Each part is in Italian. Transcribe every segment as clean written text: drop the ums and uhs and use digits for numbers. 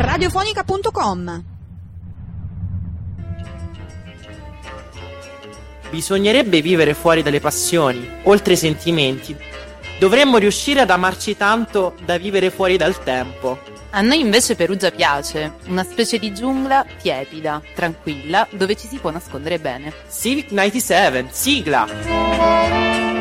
radiofonica.com. Bisognerebbe vivere fuori dalle passioni, oltre i sentimenti. Dovremmo riuscire ad amarci tanto da vivere fuori dal tempo. A noi invece Perugia piace, una specie di giungla tiepida, tranquilla, dove ci si può nascondere bene. Civic 97, sigla!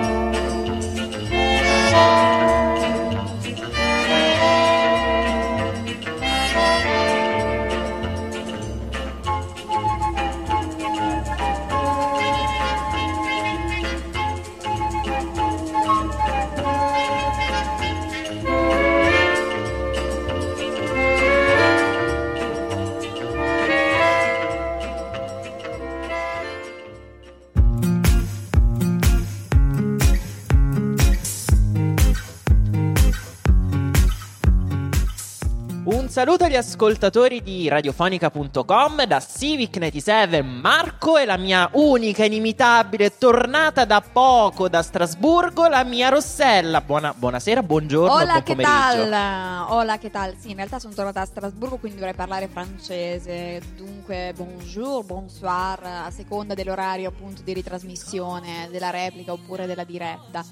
Un saluto agli ascoltatori di radiofonica.com da Civic 97, Marco e la mia unica, inimitabile, tornata da poco da Strasburgo, la mia Rossella. Buonasera, buongiorno, Hola, buon pomeriggio. Hola, che tal? Sì, in realtà sono tornata a Strasburgo, quindi dovrei parlare francese. Dunque, bonjour, bonsoir, a seconda dell'orario appunto di ritrasmissione, della replica oppure della diretta.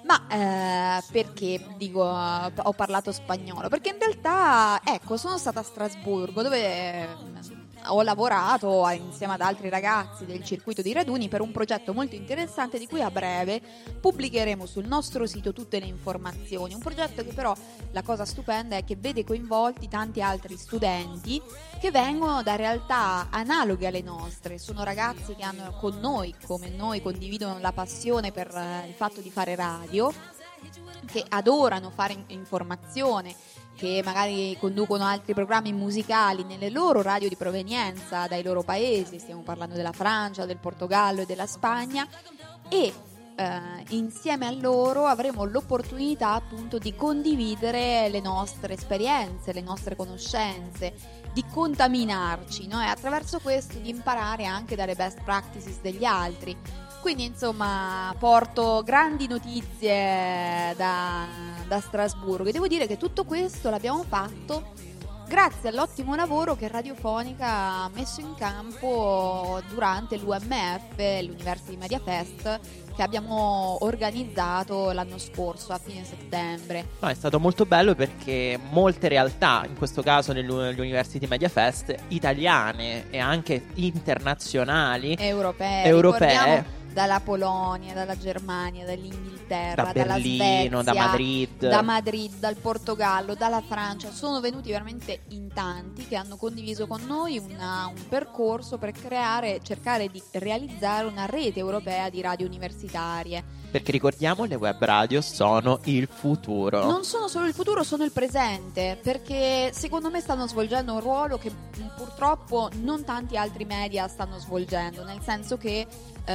Ma perché dico ho parlato spagnolo? Perché in realtà, ecco, sono stata a Strasburgo dove ho lavorato insieme ad altri ragazzi del circuito di raduni per un progetto molto interessante di cui a breve pubblicheremo sul nostro sito tutte le informazioni. Un progetto che però, la cosa stupenda è che vede coinvolti tanti altri studenti che vengono da realtà analoghe alle nostre. Sono ragazzi che hanno con noi, come noi, condividono la passione per il fatto di fare radio, che adorano fare informazione, che magari conducono altri programmi musicali nelle loro radio di provenienza dai loro paesi. Stiamo parlando della Francia, del Portogallo e della Spagna, e insieme a loro avremo l'opportunità appunto di condividere le nostre esperienze, le nostre conoscenze, di contaminarci, no? E attraverso questo di imparare anche dalle best practices degli altri. Quindi insomma porto grandi notizie da Strasburgo, e devo dire che tutto questo l'abbiamo fatto grazie all'ottimo lavoro che Radiofonica ha messo in campo durante l'UMF, l'University Media Fest, che abbiamo organizzato l'anno scorso a fine settembre. No, è stato molto bello perché molte realtà, in questo caso nell'University Media Fest, italiane e anche internazionali, europee, dalla Polonia, dalla Germania, dall'Inghilterra, da Berlino, dalla Svezia, da Madrid, dal Portogallo, dalla Francia, sono venuti veramente in tanti, che hanno condiviso con noi un percorso per cercare di realizzare una rete europea di radio universitarie. Perché ricordiamo, le web radio sono il futuro. Non sono solo il futuro, sono il presente, perché secondo me stanno svolgendo un ruolo che purtroppo non tanti altri media stanno svolgendo, nel senso che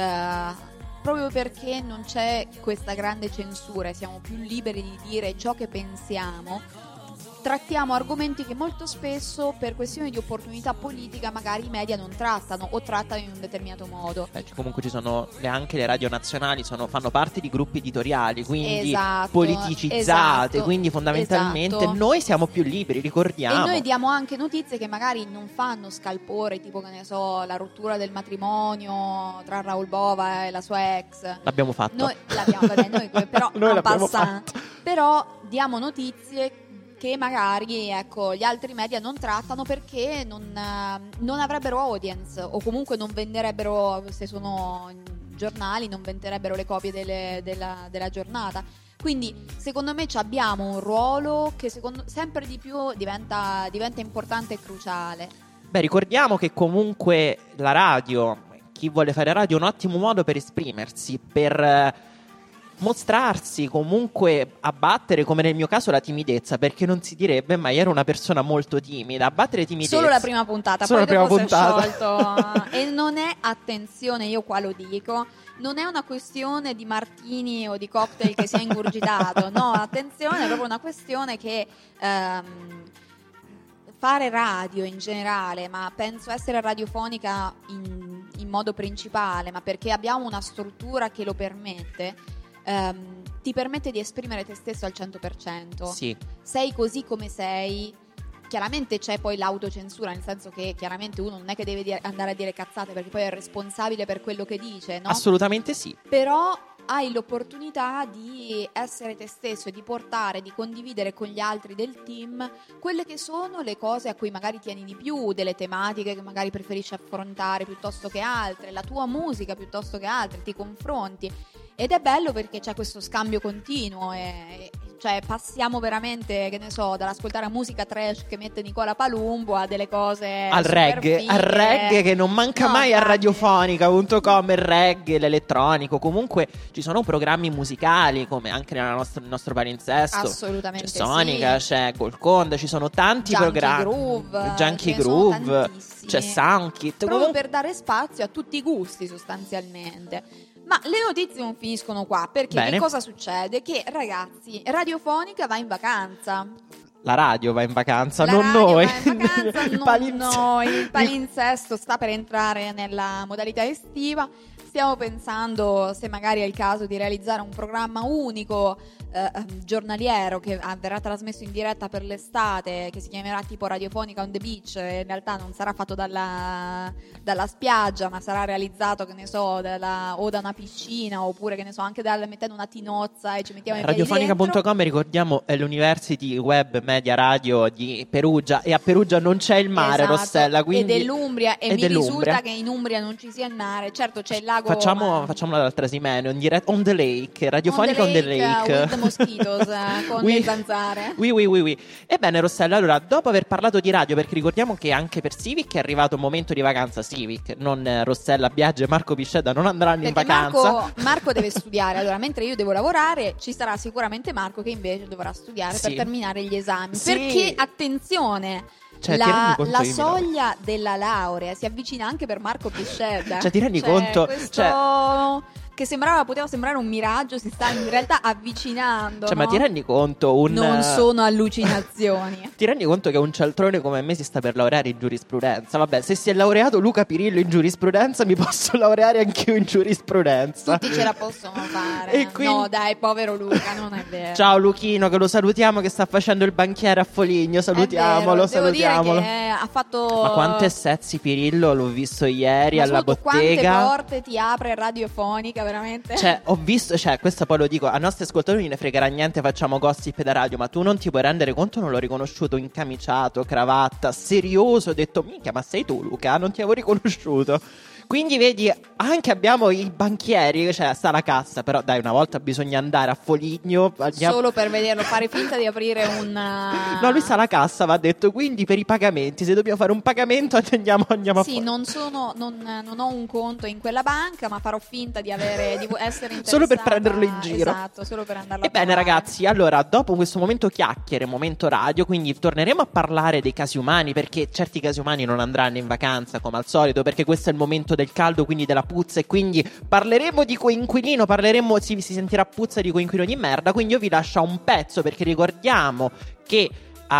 proprio perché non c'è questa grande censura e siamo più liberi di dire ciò che pensiamo, trattiamo argomenti che molto spesso per questioni di opportunità politica magari i media non trattano o trattano in un determinato modo. Comunque ci sono anche le radio nazionali, fanno parte di gruppi editoriali, quindi esatto, politicizzate, quindi fondamentalmente noi siamo più liberi, ricordiamo. E noi diamo anche notizie che magari non fanno scalpore, tipo che ne so, la rottura del matrimonio tra Raoul Bova e la sua ex. L'abbiamo fatto. Noi però noi l'abbiamo fatto. Però diamo notizie che magari gli altri media non trattano perché non avrebbero audience, o comunque non venderebbero, se sono giornali, non venderebbero le copie della giornata. Quindi secondo me abbiamo un ruolo che sempre di più diventa importante e cruciale. Beh, ricordiamo che comunque la radio, chi vuole fare radio, è un ottimo modo per esprimersi, per mostrarsi, comunque abbattere, come nel mio caso, la timidezza, perché non si direbbe, ma io ero una persona molto timida. Abbattere timidezza solo la prima puntata, solo poi la dopo prima si è puntata. sciolto. E non è, attenzione, io qua lo dico, non è una questione di martini o di cocktail che si è ingurgitato, no, attenzione, è proprio una questione che fare radio in generale, ma penso essere radiofonica in modo principale, ma perché abbiamo una struttura che lo permette, ti permette di esprimere te stesso al 100%. Sì. Sei così come sei, chiaramente c'è poi l'autocensura, nel senso che chiaramente uno non è che deve andare a dire cazzate, perché poi è responsabile per quello che dice, no? Assolutamente sì. Però hai l'opportunità di essere te stesso e di portare, di condividere con gli altri del team quelle che sono le cose a cui magari tieni di più, delle tematiche che magari preferisci affrontare piuttosto che altre, la tua musica piuttosto che altre, ti confronti. Ed è bello perché c'è questo scambio continuo e cioè passiamo veramente, che ne so, dall'ascoltare musica trash che mette Nicola Palumbo a delle cose al reggae che non manca mai a radiofonica.com, il reggae, l'elettronico, comunque ci sono programmi musicali come anche nel nostro palinsesto. Assolutamente c'è Sonica, sì. C'è Golconda, ci sono tanti programmi, Junkie Groove, c'è Soundkit, proprio comunque... per dare spazio a tutti i gusti sostanzialmente. Ma le notizie non finiscono qua, perché che cosa succede? Che ragazzi, Radiofonica va in vacanza. La radio va in vacanza, la non radio noi. Va in vacanza, non noi. Il palinsesto sta per entrare nella modalità estiva. Stiamo pensando se magari è il caso di realizzare un programma unico giornaliero che verrà trasmesso in diretta per l'estate, che si chiamerà tipo Radiofonica on the Beach. In realtà non sarà fatto dalla spiaggia, ma sarà realizzato, che ne so, o da una piscina, oppure, che ne so, anche mettendo una tinozza e ci mettiamo i piedi dentro. Radiofonica.com, ricordiamo, è l'University Web Media Radio di Perugia, e a Perugia non c'è il mare, esatto. Rossella, quindi... E dell'Umbria, e mi risulta che in Umbria non ci sia il mare. Certo, c'è il lago... Facciamo dal Trasimeno in diretta on the lake, Radiofonica on the lake. With the mosquitoes, con le zanzare. Oui. Ebbene, Rossella, allora, dopo aver parlato di radio, perché ricordiamo che anche per Civic è arrivato un momento di vacanza Civic, non Rossella Biaggi e Marco Piscetta non andranno in vacanza. Marco deve studiare, allora mentre io devo lavorare ci sarà sicuramente Marco che invece dovrà studiare per terminare gli esami. Sì. Perché, attenzione... Cioè, la soglia della laurea si avvicina anche per Marco Piscetta. Cioè, ti rendi conto? Questo... che poteva sembrare un miraggio, si sta in realtà avvicinando. Cioè, no? ma ti rendi conto non sono allucinazioni. Ti rendi conto che un cialtrone come me si sta per laureare in giurisprudenza? Vabbè, se si è laureato Luca Pirillo in giurisprudenza, mi posso laureare anch'io in giurisprudenza. Tutti ce la possono fare. E quindi... No, dai, povero Luca, non è vero. Ciao Luchino, che lo salutiamo, che sta facendo il banchiere a Foligno. Salutiamolo, salutiamolo. Dire che ha fatto... Ma quante sezzi Pirillo, l'ho visto ieri alla bottega. Quante porte ti apre Radiofonica, veramente? Cioè, ho visto, questo poi lo dico, a nostri ascoltatori non ne fregherà niente, facciamo gossip da radio, ma tu non ti puoi rendere conto, non l'ho riconosciuto incamiciato, cravatta, serioso, ho detto, minchia, ma sei tu Luca? Non ti avevo riconosciuto. Quindi vedi, anche abbiamo i banchieri, cioè sta la cassa, però dai, una volta bisogna andare a Foligno. Solo per vederlo, fare finta di aprire un... No, lui sta alla cassa, va detto, quindi per i pagamenti, se dobbiamo fare un pagamento andiamo a Sì, non ho un conto in quella banca, ma farò finta di essere interessata. Solo per prenderlo in giro. Esatto, solo per andarlo Ebbene ragazzi, allora, dopo questo momento chiacchiere, momento radio, quindi torneremo a parlare dei casi umani, perché certi casi umani non andranno in vacanza come al solito, perché questo è il momento del caldo, quindi della puzza, e quindi parleremo di coinquilino, si sentirà puzza di coinquilino di merda, quindi io vi lascio un pezzo, perché ricordiamo che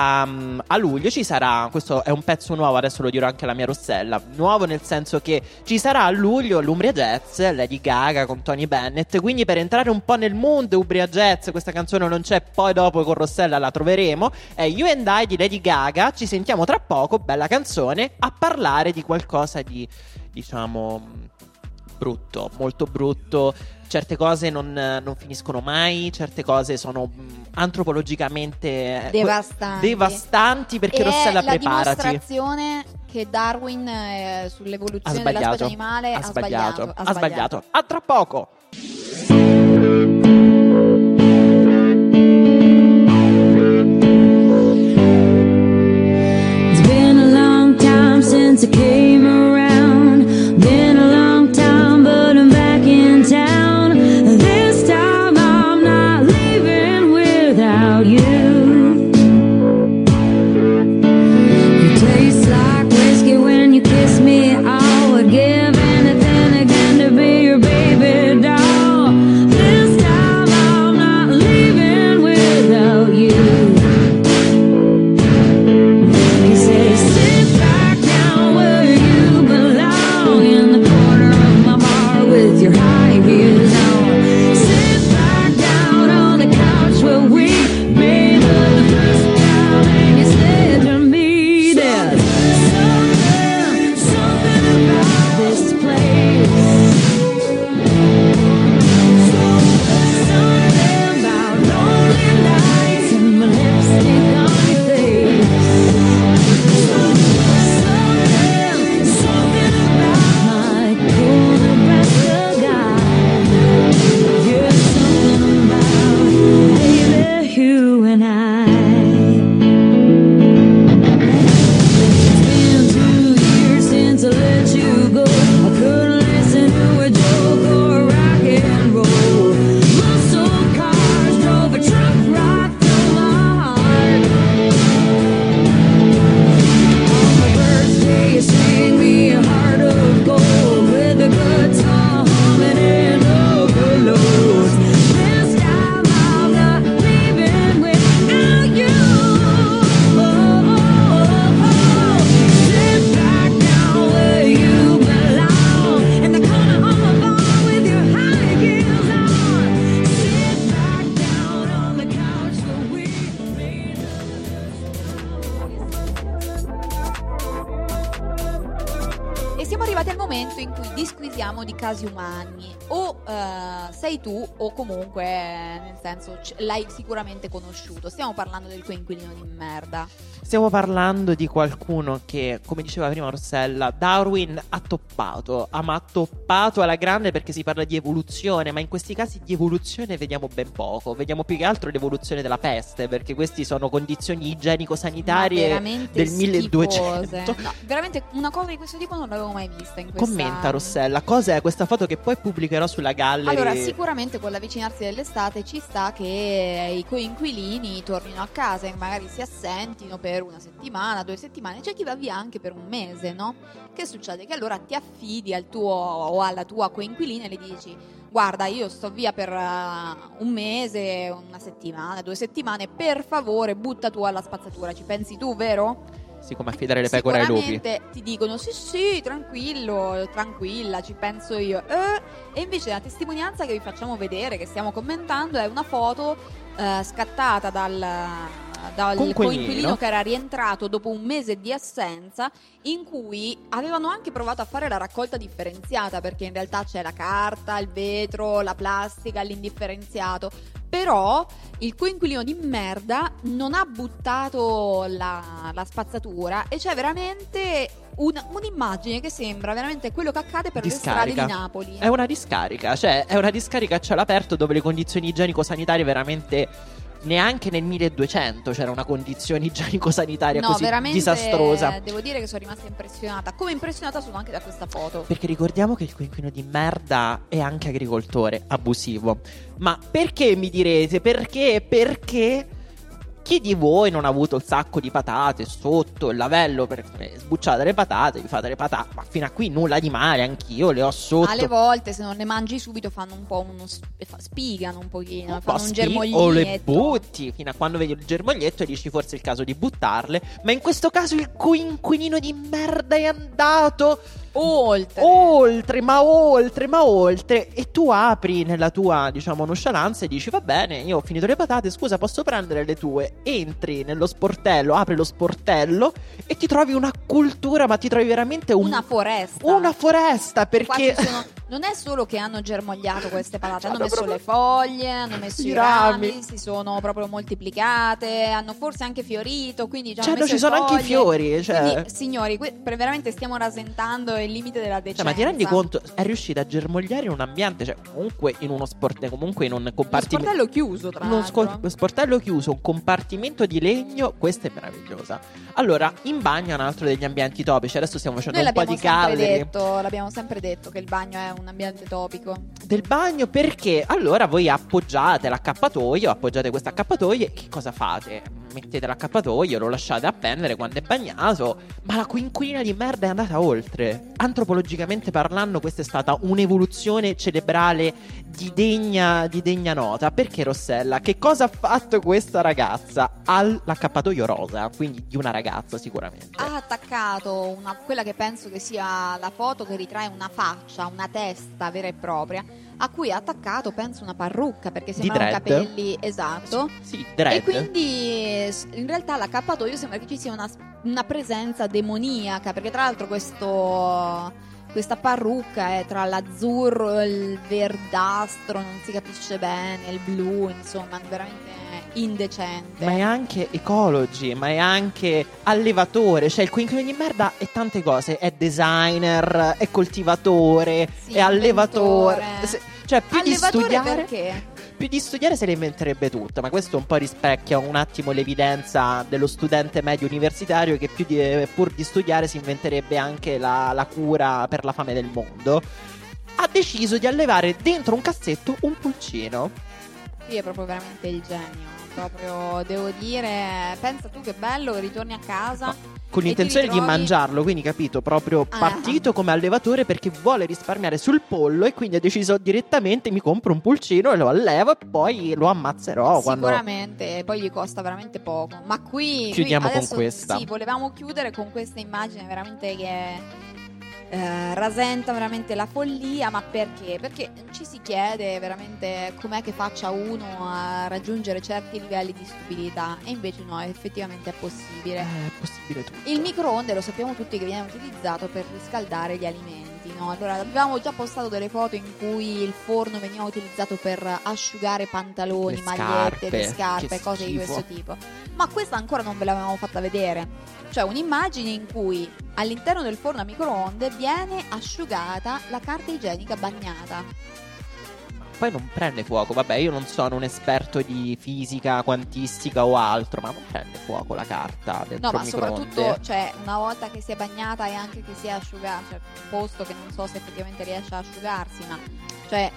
a luglio ci sarà, questo è un pezzo nuovo, adesso lo dirò anche alla mia Rossella, nuovo nel senso che ci sarà a luglio l'Umbria Jazz, Lady Gaga con Tony Bennett, quindi per entrare un po' nel mood Umbria Jazz, questa canzone non c'è, poi dopo con Rossella la troveremo, è You and I di Lady Gaga, ci sentiamo tra poco, bella canzone, a parlare di qualcosa di, diciamo, brutto, molto brutto. Certe cose non finiscono mai, certe cose sono antropologicamente devastanti, perché Rossella, preparati. È la dimostrazione che Darwin sull'evoluzione della specie animale ha sbagliato. A tra poco. It's been a long time since I came around. Been a long time, but I'm back in town. This time I'm not leaving without you. You taste like whiskey when you kiss me. I would give anything again to be your baby doll. siamo arrivati al momento in cui disquisiamo di casi umani. O sei tu o comunque, nel senso, l'hai sicuramente conosciuto. Stiamo parlando del coinquilino di merda. Stiamo parlando di qualcuno che, come diceva prima Rossella, Darwin ha toppato alla grande, perché si parla di evoluzione, ma in questi casi di evoluzione vediamo ben poco. Vediamo più che altro l'evoluzione della peste, perché questi sono condizioni igienico-sanitarie del 1200. No, veramente una cosa di questo tipo non l'avevo mai vista in questa... Commenta, Rossella, cosa è questa foto che poi pubblicherò sulla Gallery? Allora, sicuramente con l'avvicinarsi dell'estate ci sta che i coinquilini tornino a casa e magari si assentino per una settimana, 2 settimane. C'è chi va via anche per un mese, no? Che succede? Che allora ti affidi al tuo o alla tua coinquilina e le dici: guarda, io sto via per un mese, una settimana, 2 settimane, per favore butta tu alla spazzatura. Ci pensi tu, vero? Sì, come affidare le pecore ai lupi. Sicuramente ti dicono sì, tranquillo, tranquilla, ci penso io. E invece la testimonianza che vi facciamo vedere, che stiamo commentando, è una foto scattata dal coinquilino che era rientrato dopo un mese di assenza, in cui avevano anche provato a fare la raccolta differenziata, perché in realtà c'è la carta, il vetro, la plastica, l'indifferenziato. Però il coinquilino di merda non ha buttato la spazzatura e c'è veramente un'immagine che sembra veramente quello che accade per discarica. Le strade di Napoli. È una discarica, cioè è una discarica a cielo aperto dove le condizioni igienico-sanitarie veramente... Neanche nel 1200 c'era una condizione igienico-sanitaria così disastrosa. Devo dire che sono rimasta impressionata. Come impressionata sono anche da questa foto. Perché ricordiamo che il coinquilino di merda è anche agricoltore abusivo. Ma perché, mi direte? Perché chi di voi non ha avuto il sacco di patate sotto il lavello per sbucciate le patate, vi fate le patate, ma fino a qui nulla di male, anch'io le ho sotto. Alle volte se non le mangi subito fanno un po' spigano un pochino, fanno un germoglietto. O le butti, fino a quando vedi il germoglietto e dici forse è il caso di buttarle. Ma in questo caso il coinquilino di merda è andato oltre. E tu apri nella tua, diciamo, nonchalance e dici: va bene, io ho finito le patate, scusa, posso prendere le tue? Entri nello sportello, apri lo sportello e ti trovi una cultura, ma ti trovi veramente una foresta, perché non è solo che hanno germogliato queste patate, hanno messo le foglie, hanno messo i rami, si sono proprio moltiplicate, hanno forse anche fiorito, quindi già ci sono anche i fiori, cioè. Quindi, signori, veramente stiamo rasentando il limite della decenza. Ma ti rendi conto? È riuscita a germogliare in un ambiente, cioè comunque in uno comunque in un compartimento, uno sportello chiuso, tra l'altro. Sportello chiuso, un compartimento di legno. Questa è meravigliosa. Allora, in bagno è un altro degli ambienti topici. Adesso stiamo facendo un po' di Gallery. L'abbiamo sempre detto che il bagno è un ambiente topico. Del bagno, perché allora voi appoggiate l'accappatoio, appoggiate questo accappatoio e che cosa fate? Mettete l'accappatoio, lo lasciate appendere quando è bagnato. Ma la coinquilina di merda è andata oltre. Antropologicamente parlando, questa è stata un'evoluzione cerebrale di degna nota. Perché, Rossella, che cosa ha fatto questa ragazza? All'accappatoio rosa, quindi di una ragazza sicuramente. Ha attaccato quella che penso che sia la foto che ritrae una faccia, una testa vera e propria, a cui ha attaccato, penso, una parrucca, perché sembrano capelli, esatto. Sì, dread. E quindi in realtà l'accappatoio sembra che ci sia una presenza demoniaca, perché tra l'altro questa parrucca è tra l'azzurro e il verdastro, non si capisce bene, il blu, insomma, veramente indecente. Ma è anche ecology, ma è anche allevatore, cioè il coinquilino di merda è tante cose, è designer, è coltivatore, sì, è allevatore. Cioè più allevatore di studiare, perché? Più di studiare se le inventerebbe tutto, ma questo un po' rispecchia un attimo l'evidenza dello studente medio universitario che pur di studiare si inventerebbe anche la cura per la fame del mondo. Ha deciso di allevare dentro un cassetto un pulcino. Sì, è proprio veramente il genio. Proprio, devo dire, pensa tu che bello che ritorni a casa con l'intenzione di mangiarlo, quindi capito, proprio partito come allevatore perché vuole risparmiare sul pollo e quindi ha deciso direttamente: mi compro un pulcino e lo allevo e poi lo ammazzerò. Sicuramente, poi gli costa veramente poco. Ma qui chiudiamo adesso, con questa. Sì, volevamo chiudere con questa immagine veramente che rasenta veramente la follia. Ma perché? Perché ci si chiede veramente com'è che faccia uno a raggiungere certi livelli di stupidità, e invece no, effettivamente è possibile. È possibile tutto. Il microonde lo sappiamo tutti che viene utilizzato per riscaldare gli alimenti, no? Allora, avevamo già postato delle foto in cui il forno veniva utilizzato per asciugare pantaloni, Le magliette, le scarpe, scarpe, che cose di schifo. questo tipo. Ma questa ancora non ve l'avevamo fatta vedere. Cioè un'immagine in cui all'interno del forno a microonde viene asciugata la carta igienica bagnata. Poi non prende fuoco. Vabbè, io non sono un esperto di fisica, quantistica o altro, ma non prende fuoco la carta dentro No, ma il microonde. soprattutto, cioè, una volta che si è bagnata e anche che si è asciugata, cioè, posto che non so se effettivamente riesce a asciugarsi, ma cioè,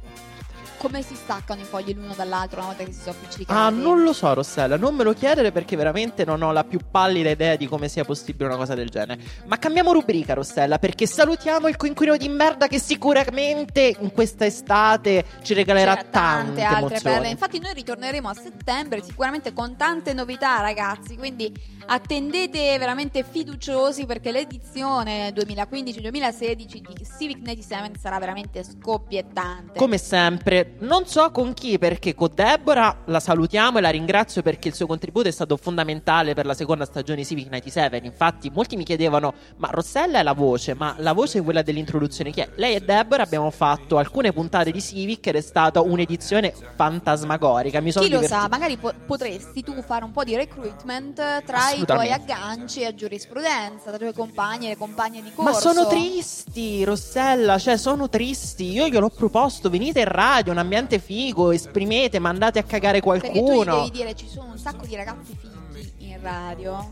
come si staccano i fogli l'uno dall'altro una volta che si sono appiccicati? Ah, non lo so, Rossella, non me lo chiedere perché veramente non ho la più pallida idea di come sia possibile una cosa del genere. Ma cambiamo rubrica, Rossella, perché salutiamo il coinquilino di merda che sicuramente in questa estate ci regalerà C'era tante altre emozioni. perle. Infatti noi ritorneremo a settembre sicuramente con tante novità, ragazzi, quindi attendete veramente fiduciosi, perché l'edizione 2015-2016 di Civic 97 sarà veramente scoppiettante. Come sempre, non so con chi, perché con Deborah la salutiamo e la ringrazio perché il suo contributo è stato fondamentale per la seconda stagione di Civic 97. Infatti molti mi chiedevano: ma Rossella è la voce, ma la voce è quella dell'introduzione chi è? Lei e Deborah abbiamo fatto alcune puntate di Civic ed è stata un'edizione fantasmagorica. Mi sono Chi lo divertito. sa, magari potresti tu fare un po' di recruitment tra i tuoi agganci a giurisprudenza, tra i tuoi compagni e le compagne di corso. Ma sono tristi, Rossella, cioè sono tristi. Io gliel'ho proposto, venite in radio, un ambiente figo, esprimete, mandate a cagare Perché tu gli qualcuno. devi dire ci sono un sacco di ragazzi fighi in radio.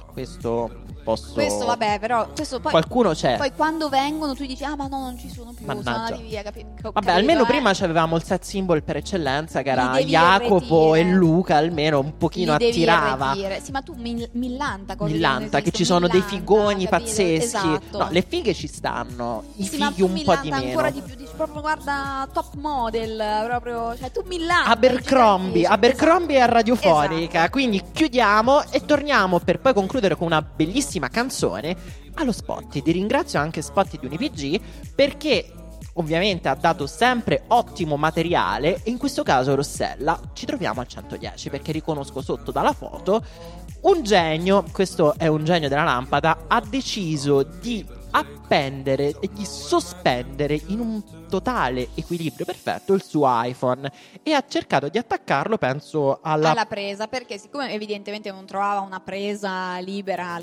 Questo posso... Questo vabbè, però questo poi Qualcuno c'è. Poi quando vengono tu dici: ah, ma no, non ci sono più, sono Mannaggia. andati via, Vabbè, almeno prima avevamo il set symbol per eccellenza, che era Li devi Jacopo irretire. e Luca, almeno un pochino li devi attirava. irretire. Sì, ma tu Millanta cosa Millanta, che ci sono dei figoni pazzeschi. No, le fighe ci stanno, i sì, ma fighi tu un po' di Millanta meno. ancora di più, dici proprio guarda top model, proprio, cioè tu Millanta Abercrombie è radiofonica. Esatto. Quindi chiudiamo e torniamo per poi concludere con una bellissima canzone allo Spotty. Ti ringrazio anche Spotty di UniPG perché ovviamente ha dato sempre ottimo materiale, e in questo caso, Rossella, ci troviamo al 110 perché riconosco sotto dalla foto un genio, questo è un genio della lampada, ha deciso di appendere e di sospendere in un totale equilibrio perfetto il suo iPhone e ha cercato di attaccarlo, penso, alla presa, perché siccome evidentemente non trovava una presa libera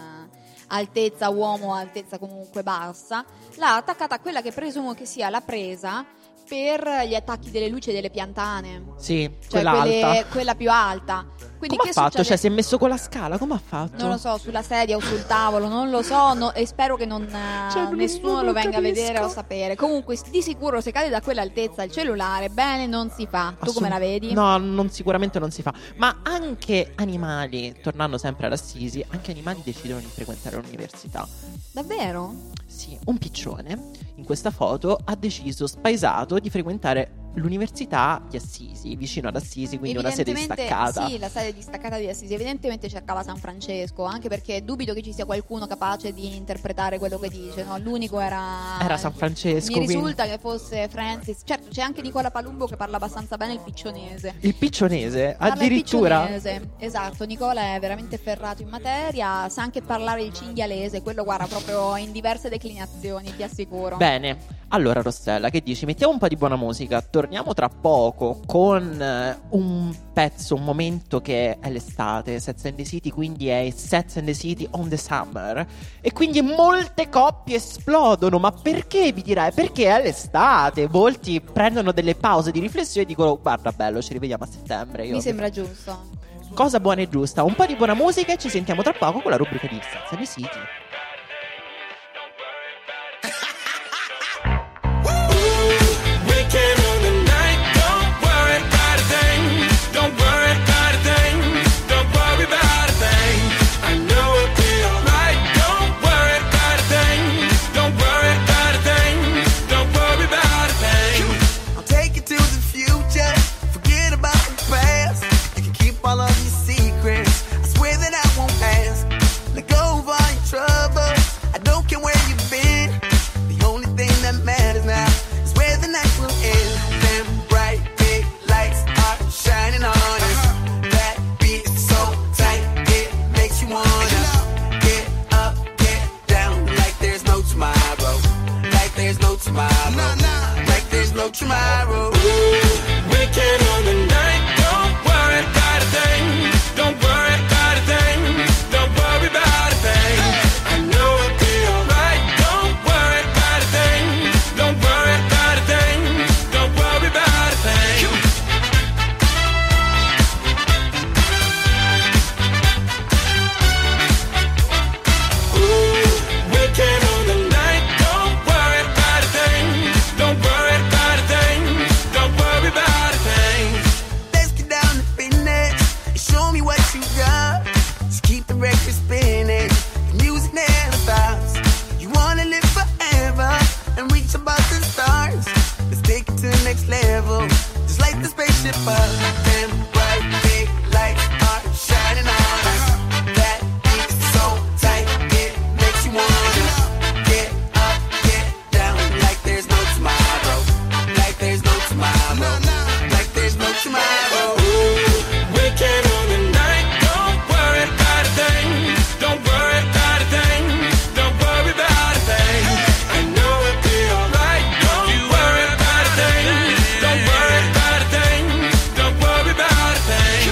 altezza uomo, altezza comunque bassa, l'ha attaccata a quella che presumo che sia la presa per gli attacchi delle luci e delle piantane. Sì, Cioè quella alta. quella più alta. Quindi Come che ha fatto? succede? Cioè si è messo con la scala? Come ha fatto? Non lo so, sulla sedia o sul tavolo, non lo so, e spero che nessuno lo venga a vedere o sapere. Comunque, di sicuro, se cade da quell'altezza il cellulare, bene, non si fa. Tu come la vedi? No, sicuramente non si fa. Ma anche animali, tornando sempre ad Assisi, anche animali decidono di frequentare l'università. Davvero? Sì, un piccione in questa foto ha deciso, spaesato, di frequentare l'università di Assisi, vicino ad Assisi, quindi una sede distaccata. Sì, la sede distaccata di Assisi. Evidentemente cercava San Francesco, anche perché dubito che ci sia qualcuno capace di interpretare quello che dice, no? L'unico era San Francesco. Mi risulta che fosse Francis. Certo, c'è anche Nicola Palumbo che parla abbastanza bene il piccionese. Il piccionese? Parla Addirittura? il piccionese, esatto. Nicola è veramente ferrato in materia, sa anche parlare il cinghialese, quello guarda proprio in diverse declinazioni, ti assicuro. Bene, allora Rossella, che dici? Mettiamo un po' di buona musica, torniamo tra poco con un pezzo, un momento che è l'estate, Sex and the City, quindi è Sex and the City on the Summer, e quindi molte coppie esplodono. Ma perché, vi dirai? Perché è l'estate, molti prendono delle pause di riflessione e dicono: guarda bello, ci rivediamo a settembre. Mi sembra giusto. Cosa buona e giusta, un po' di buona musica e ci sentiamo tra poco con la rubrica di Sex and the City. All of your secrets, I swear that I won't ask. Let go of all your trouble. tomorrow. Weekend on the night, don't worry about a thing. Don't worry about a thing. Don't worry about a thing. I know it'll be alright. Don't worry about a thing. Don't worry about a thing. Don't worry about a thing. Weekend on the night, don't worry about a thing. Don't worry about a thing. Don't worry about a thing. Let's get down to business and show me what you got. Just keep the record spinning, the music never stops. You wanna live forever and reach above the stars. Let's take it to the next level, just like the spaceship up. Them bright big lights are shining on us. That beat's so tight, it makes you wanna get up, get down, like there's no tomorrow. Like there's no tomorrow. Like there's no tomorrow. Weekend on the night, don't worry about a thing. Don't worry about a thing. Don't worry about a thing. I know it'll be alright. Don't worry about a thing. Don't worry about a thing. Don't worry about a thing.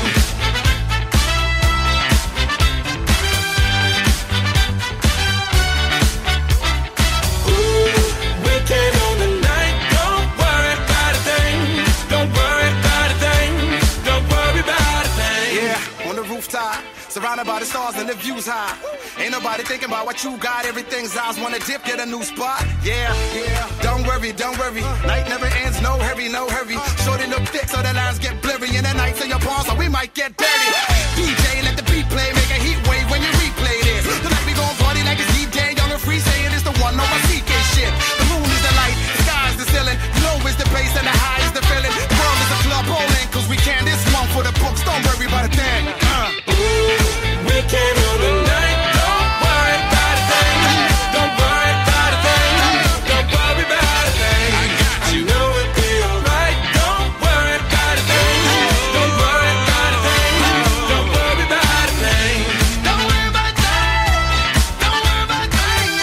Weekend on the night, don't worry about a thing. Don't worry about a thing. Don't worry about a thing. Yeah, on the rooftop, surrounded by the stars and the views high. Ain't nobody thinking about what you got. Everything's eyes wanna dip, get a new spot. Yeah, yeah. Don't worry, don't worry. Night never ends, no hurry, no hurry. Shorty look thick so the lines get blurry. And the nights in your palms, so we might get dirty. DJ, let the beat play, make a heat wave when you replay this. Tonight we gon' party like it's D-Day, young and free, saying it's the one on my CK shit. The moon is the light, the sky is the ceiling. Low is the bass and the high is the feeling. The world is a club bowling, cause we can. This one for the books, don't worry about a thing. Weekend on the night, don't worry about a thing. Don't worry about a thing. Don't worry about a thing. I know it'll be alright. Don't worry about a thing. Don't worry about a thing. Don't worry about a thing. Don't worry about a thing. Don't worry about a thing.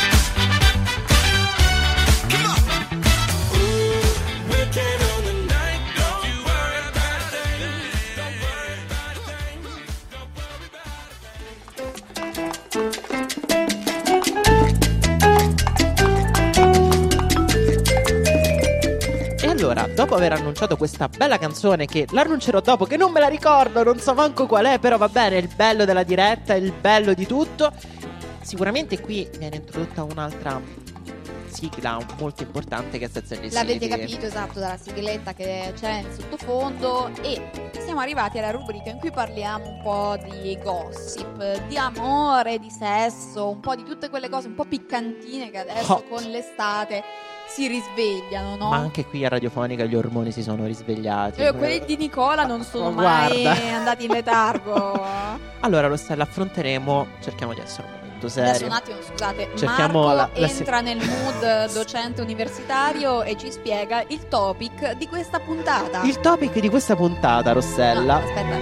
Come on. Weekend on the night, don't worry about a thing. Don't worry about a thing. Don't worry about E allora, dopo aver annunciato questa bella canzone, che l'annuncerò dopo, che non me la ricordo, non so manco qual è, però va bene, è il bello della diretta, è il bello di tutto. Sicuramente qui viene introdotta un'altra sigla molto importante che è Sex and the L'avete City. capito, esatto, dalla sigletta che c'è in sottofondo. E siamo arrivati alla rubrica in cui parliamo un po' di gossip, di amore, di sesso, un po' di tutte quelle cose un po' piccantine che adesso Hot. con l'estate si risvegliano, no? Ma anche qui a Radiofonica gli ormoni si sono risvegliati. Quelli di Nicola non sono Ma mai guarda. andati in letargo. Allora, Rossella, affronteremo, cerchiamo di essere un momento serio. Adesso un attimo, scusate, Cerchiamo Marco la entra nel mood docente universitario e ci spiega il topic di questa puntata. Il topic di questa puntata, Rossella. No, aspetta.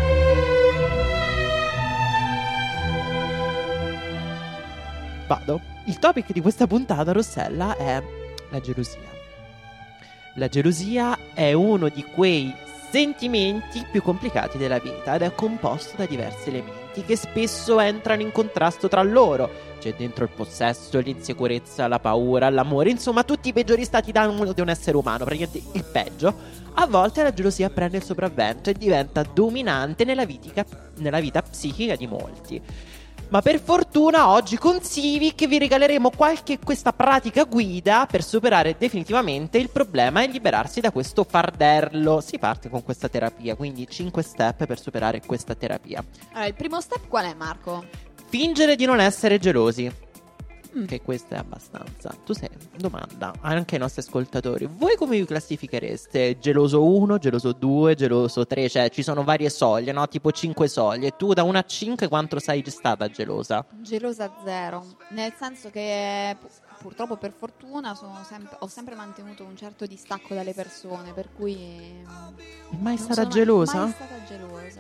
Vado. Il topic di questa puntata, Rossella, è la gelosia. La gelosia è uno di quei sentimenti più complicati della vita ed è composto da diversi elementi che spesso entrano in contrasto tra loro. C'è dentro il possesso, l'insicurezza, la paura, l'amore, insomma tutti i peggiori stati d'animo di un essere umano, praticamente il peggio. A volte la gelosia prende il sopravvento e diventa dominante nella vita psichica di molti. Ma per fortuna oggi con Civic vi regaleremo questa pratica guida per superare definitivamente il problema e liberarsi da questo fardello. Si parte con questa terapia, quindi 5 step per superare questa terapia. Allora, il primo step qual è, Marco? Fingere di non essere gelosi. Che questo è abbastanza. Tu sei, domanda anche ai nostri ascoltatori, voi come vi classifichereste? Geloso 1, geloso 2, geloso 3? Cioè ci sono varie soglie, no? Tipo 5 soglie. Tu da 1 a 5 quanto sei stata gelosa? Gelosa 0, nel senso che purtroppo per fortuna ho sempre mantenuto un certo distacco dalle persone, per cui Mai non stata sono gelosa? mai stata gelosa.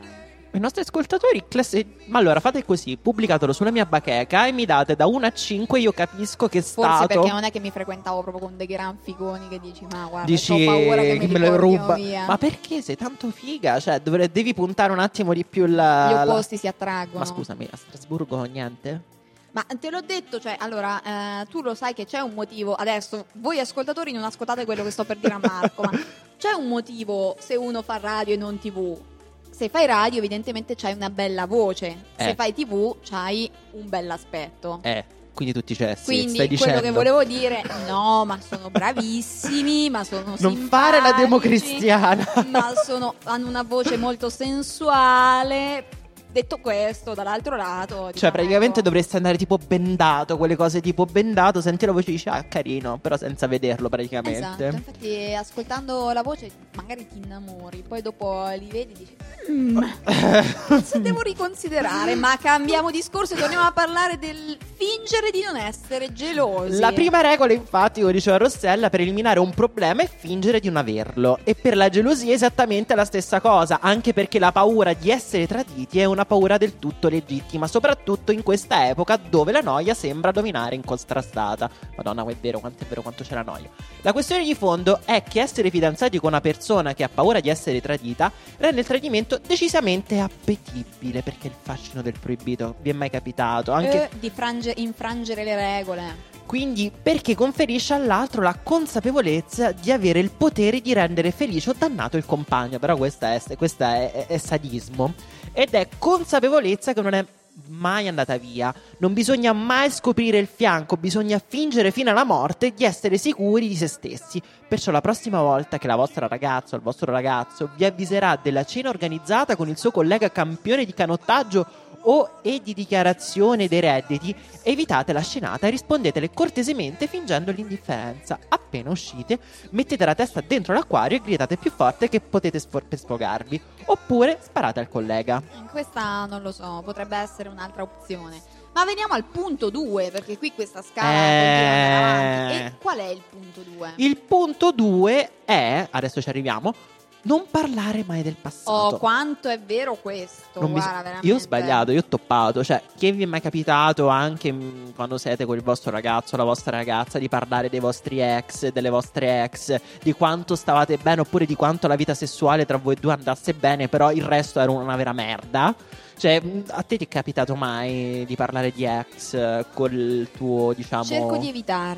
I nostri ascoltatori, ma allora fate così, pubblicatelo sulla mia bacheca e mi date da 1 a 5, io capisco che è Forse stato. perché non è che mi frequentavo proprio con dei gran figoni che dici, ma guarda, Dici ho paura che me lo riportino ruba. via. Ma perché sei tanto figa? Cioè, devi puntare un attimo di più Gli la... opposti si attraggono. Ma scusami, a Strasburgo niente? Ma te l'ho detto, cioè, allora, tu lo sai che c'è un motivo. Adesso, voi ascoltatori non ascoltate quello che sto per dire a Marco, ma c'è un motivo se uno fa radio e non TV. Se fai radio, evidentemente c'hai una bella voce. Se fai TV, c'hai un bell'aspetto. Quindi tutti cessi, Quindi stai dicendo. quello che volevo dire, no, ma sono bravissimi, ma sono Non simpatici, fare la democristiana. ma hanno una voce molto sensuale. Detto questo, dall'altro lato, Cioè, diciamo, praticamente ecco, dovresti andare tipo bendato, quelle cose tipo bendato, senti la voce e dici, ah, carino, però senza vederlo praticamente. esatto, infatti ascoltando la voce magari ti innamori, poi dopo li vedi e dici forse devo riconsiderare, ma cambiamo discorso e torniamo a parlare del fingere di non essere gelosi. La prima regola, infatti, come diceva Rossella, per eliminare un problema è fingere di non averlo. E per la gelosia è esattamente la stessa cosa, anche perché la paura di essere traditi è una paura del tutto legittima, soprattutto in questa epoca dove la noia sembra dominare incontrastata. Madonna, è vero quanto c'è la noia. La questione di fondo è che essere fidanzati con una persona che ha paura di essere tradita rende il tradimento decisamente appetibile, perché il fascino del proibito vi è mai capitato? Anche di infrangere le regole. Quindi perché conferisce all'altro la consapevolezza di avere il potere di rendere felice o dannato il compagno. Però questa è sadismo. Ed è consapevolezza che non è mai andata via. Non bisogna mai scoprire il fianco, bisogna fingere fino alla morte di essere sicuri di se stessi. Perciò la prossima volta che la vostra ragazza o il vostro ragazzo vi avviserà della cena organizzata con il suo collega campione di canottaggio e di dichiarazione dei redditi, evitate la scenata e rispondetele cortesemente fingendo l'indifferenza. Appena uscite, mettete la testa dentro l'acquario e gritate più forte che potete per sfogarvi, oppure sparate al collega. Questa non lo so, potrebbe essere un'altra opzione. Ma veniamo al punto 2, perché qui questa scala continua ad andare avanti. E qual è il punto 2? Il punto 2 è, adesso ci arriviamo, non parlare mai del passato. Oh, quanto è vero questo, guarda, veramente. Io ho sbagliato, io ho toppato. Cioè, che vi è mai capitato anche quando siete con il vostro ragazzo o la vostra ragazza di parlare dei vostri ex, delle vostre ex, di quanto stavate bene oppure di quanto la vita sessuale tra voi due andasse bene, però il resto era una vera merda? Cioè, a te ti è capitato mai di parlare di ex col tuo, diciamo... Cerco di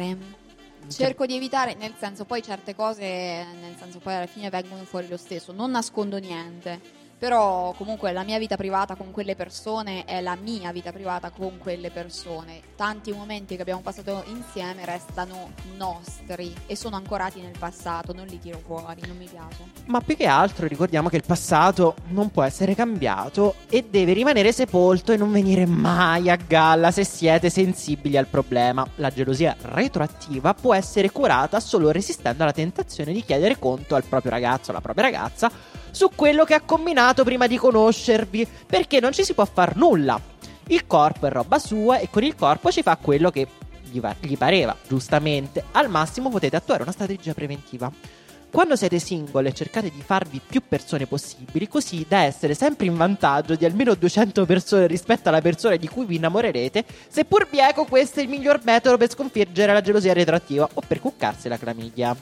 evitare, nel senso, poi certe cose, nel senso, poi alla fine vengono fuori lo stesso. Non nascondo niente, però comunque la mia vita privata con quelle persone è la mia vita privata con quelle persone. Tanti momenti che abbiamo passato insieme restano nostri e sono ancorati nel passato, non li tiro fuori, non mi piace. Ma più che altro ricordiamo che il passato non può essere cambiato e deve rimanere sepolto e non venire mai a galla se siete sensibili al problema. La gelosia retroattiva può essere curata solo resistendo alla tentazione di chiedere conto al proprio ragazzo o alla propria ragazza su quello che ha combinato prima di conoscervi, perché non ci si può far nulla. Il corpo è roba sua e con il corpo ci fa quello che gli pareva, giustamente. Al massimo potete attuare una strategia preventiva. Quando siete single e cercate di farvi più persone possibili, così da essere sempre in vantaggio di almeno 200 persone rispetto alla persona di cui vi innamorerete, seppur bieco, questo è il miglior metodo per sconfiggere la gelosia retroattiva o per cuccarsi la clamidia.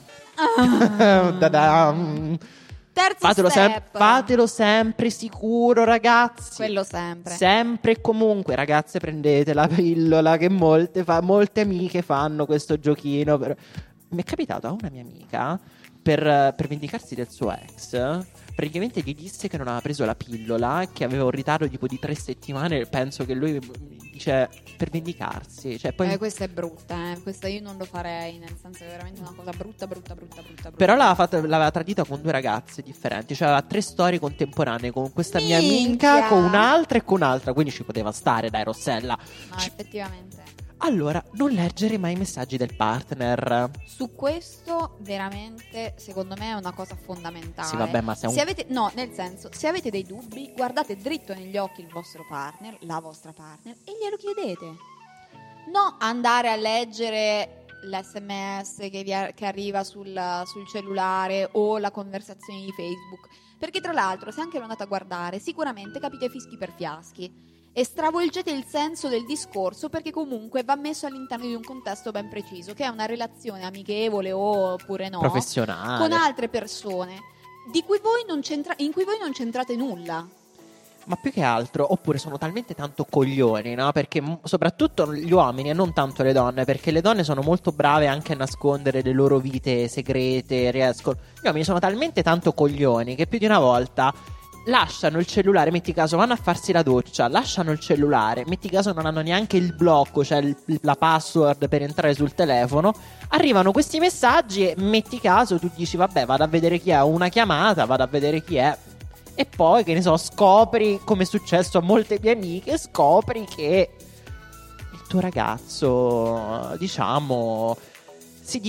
Terzo step. Fatelo sempre sicuro, ragazzi. Quello sempre. Sempre e comunque, ragazze, prendete la pillola, che molte amiche fanno questo giochino. Mi è capitato a una mia amica, per vendicarsi del suo ex, praticamente gli disse che non aveva preso la pillola, che aveva un ritardo tipo di 3 settimane. Penso che lui dice per vendicarsi. Cioè, poi... questa è brutta, questa io non lo farei, nel senso che è veramente una cosa brutta. Però l'aveva tradita con 2 ragazze differenti. Cioè aveva 3 storie contemporanee con questa mia amica, con un'altra e con un'altra. Quindi ci poteva stare, dai, Rossella. No, effettivamente. Allora, non leggere mai i messaggi del partner. Su questo veramente, secondo me, è una cosa fondamentale. Sì, vabbè, ma se avete, no, nel senso, se avete dei dubbi, guardate dritto negli occhi il vostro partner, la vostra partner, e glielo chiedete. No andare a leggere l'SMS che arriva sul cellulare o la conversazione di Facebook. Perché tra l'altro, se anche lo andate a guardare, sicuramente capite fischi per fiaschi e stravolgete il senso del discorso, perché comunque va messo all'interno di un contesto ben preciso, che è una relazione amichevole oppure no, professionale, con altre persone in cui voi non c'entrate nulla. Ma più che altro, oppure sono talmente tanto coglioni, no? Perché soprattutto gli uomini e non tanto le donne, perché le donne sono molto brave anche a nascondere le loro vite segrete, riescono. Gli uomini sono talmente tanto coglioni che più di una volta lasciano il cellulare, metti caso vanno a farsi la doccia, lasciano il cellulare, metti caso non hanno neanche il blocco, cioè la password per entrare sul telefono, arrivano questi messaggi e metti caso tu dici vabbè, vado a vedere chi è, una chiamata, vado a vedere chi è. E poi, che ne so, scopri, come è successo a molte mie amiche, scopri che il tuo ragazzo, diciamo, si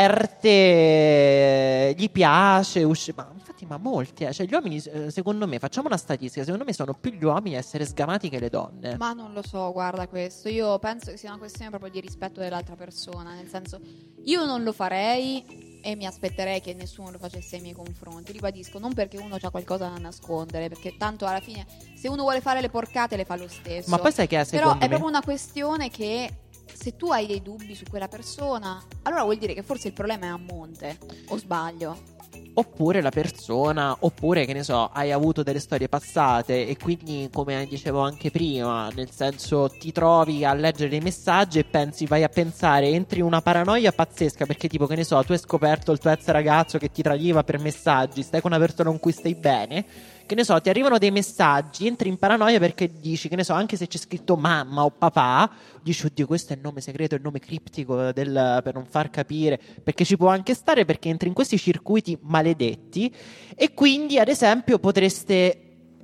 diverte, gli piace, ma infatti, ma molti, cioè gli uomini, secondo me, facciamo una statistica, secondo me sono più gli uomini a essere sgamati che le donne. Ma non lo so, guarda questo, io penso che sia una questione proprio di rispetto dell'altra persona, nel senso, io non lo farei e mi aspetterei che nessuno lo facesse ai miei confronti. Ribadisco, non perché uno ha qualcosa da nascondere, perché tanto alla fine se uno vuole fare le porcate le fa lo stesso. Ma poi sai che è, però secondo è me proprio una questione che se tu hai dei dubbi su quella persona, allora vuol dire che forse il problema è a monte, o sbaglio? Oppure la persona, oppure che ne so, hai avuto delle storie passate e quindi, come dicevo anche prima, nel senso ti trovi a leggere dei messaggi e pensi, vai a pensare, entri in una paranoia pazzesca perché tipo, che ne so, tu hai scoperto il tuo ex ragazzo che ti tradiva per messaggi, stai con una persona con cui stai bene, che ne so, ti arrivano dei messaggi, entri in paranoia perché dici, che ne so, anche se c'è scritto mamma o papà, dici oddio, questo è il nome segreto, il nome criptico per non far capire, perché ci può anche stare, perché entri in questi circuiti maledetti e quindi ad esempio potreste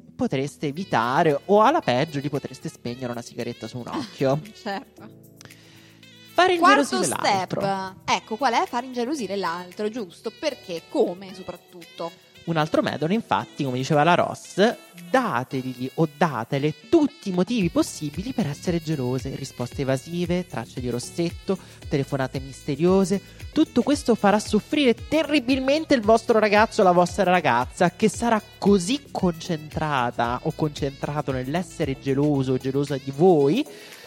evitare, o alla peggio gli potreste spegnere una sigaretta su un occhio. Certo. Fare Quarto ingelosire step, l'altro. ecco qual è? Fare ingelosire l'altro, giusto? Perché? Come soprattutto? Un altro metodo, infatti, come diceva la Ross, dategli o datele tutti i motivi possibili per essere gelose, risposte evasive, tracce di rossetto, telefonate misteriose. Tutto questo farà soffrire terribilmente il vostro ragazzo o la vostra ragazza, che sarà così concentrata o concentrato nell'essere geloso o gelosa di voi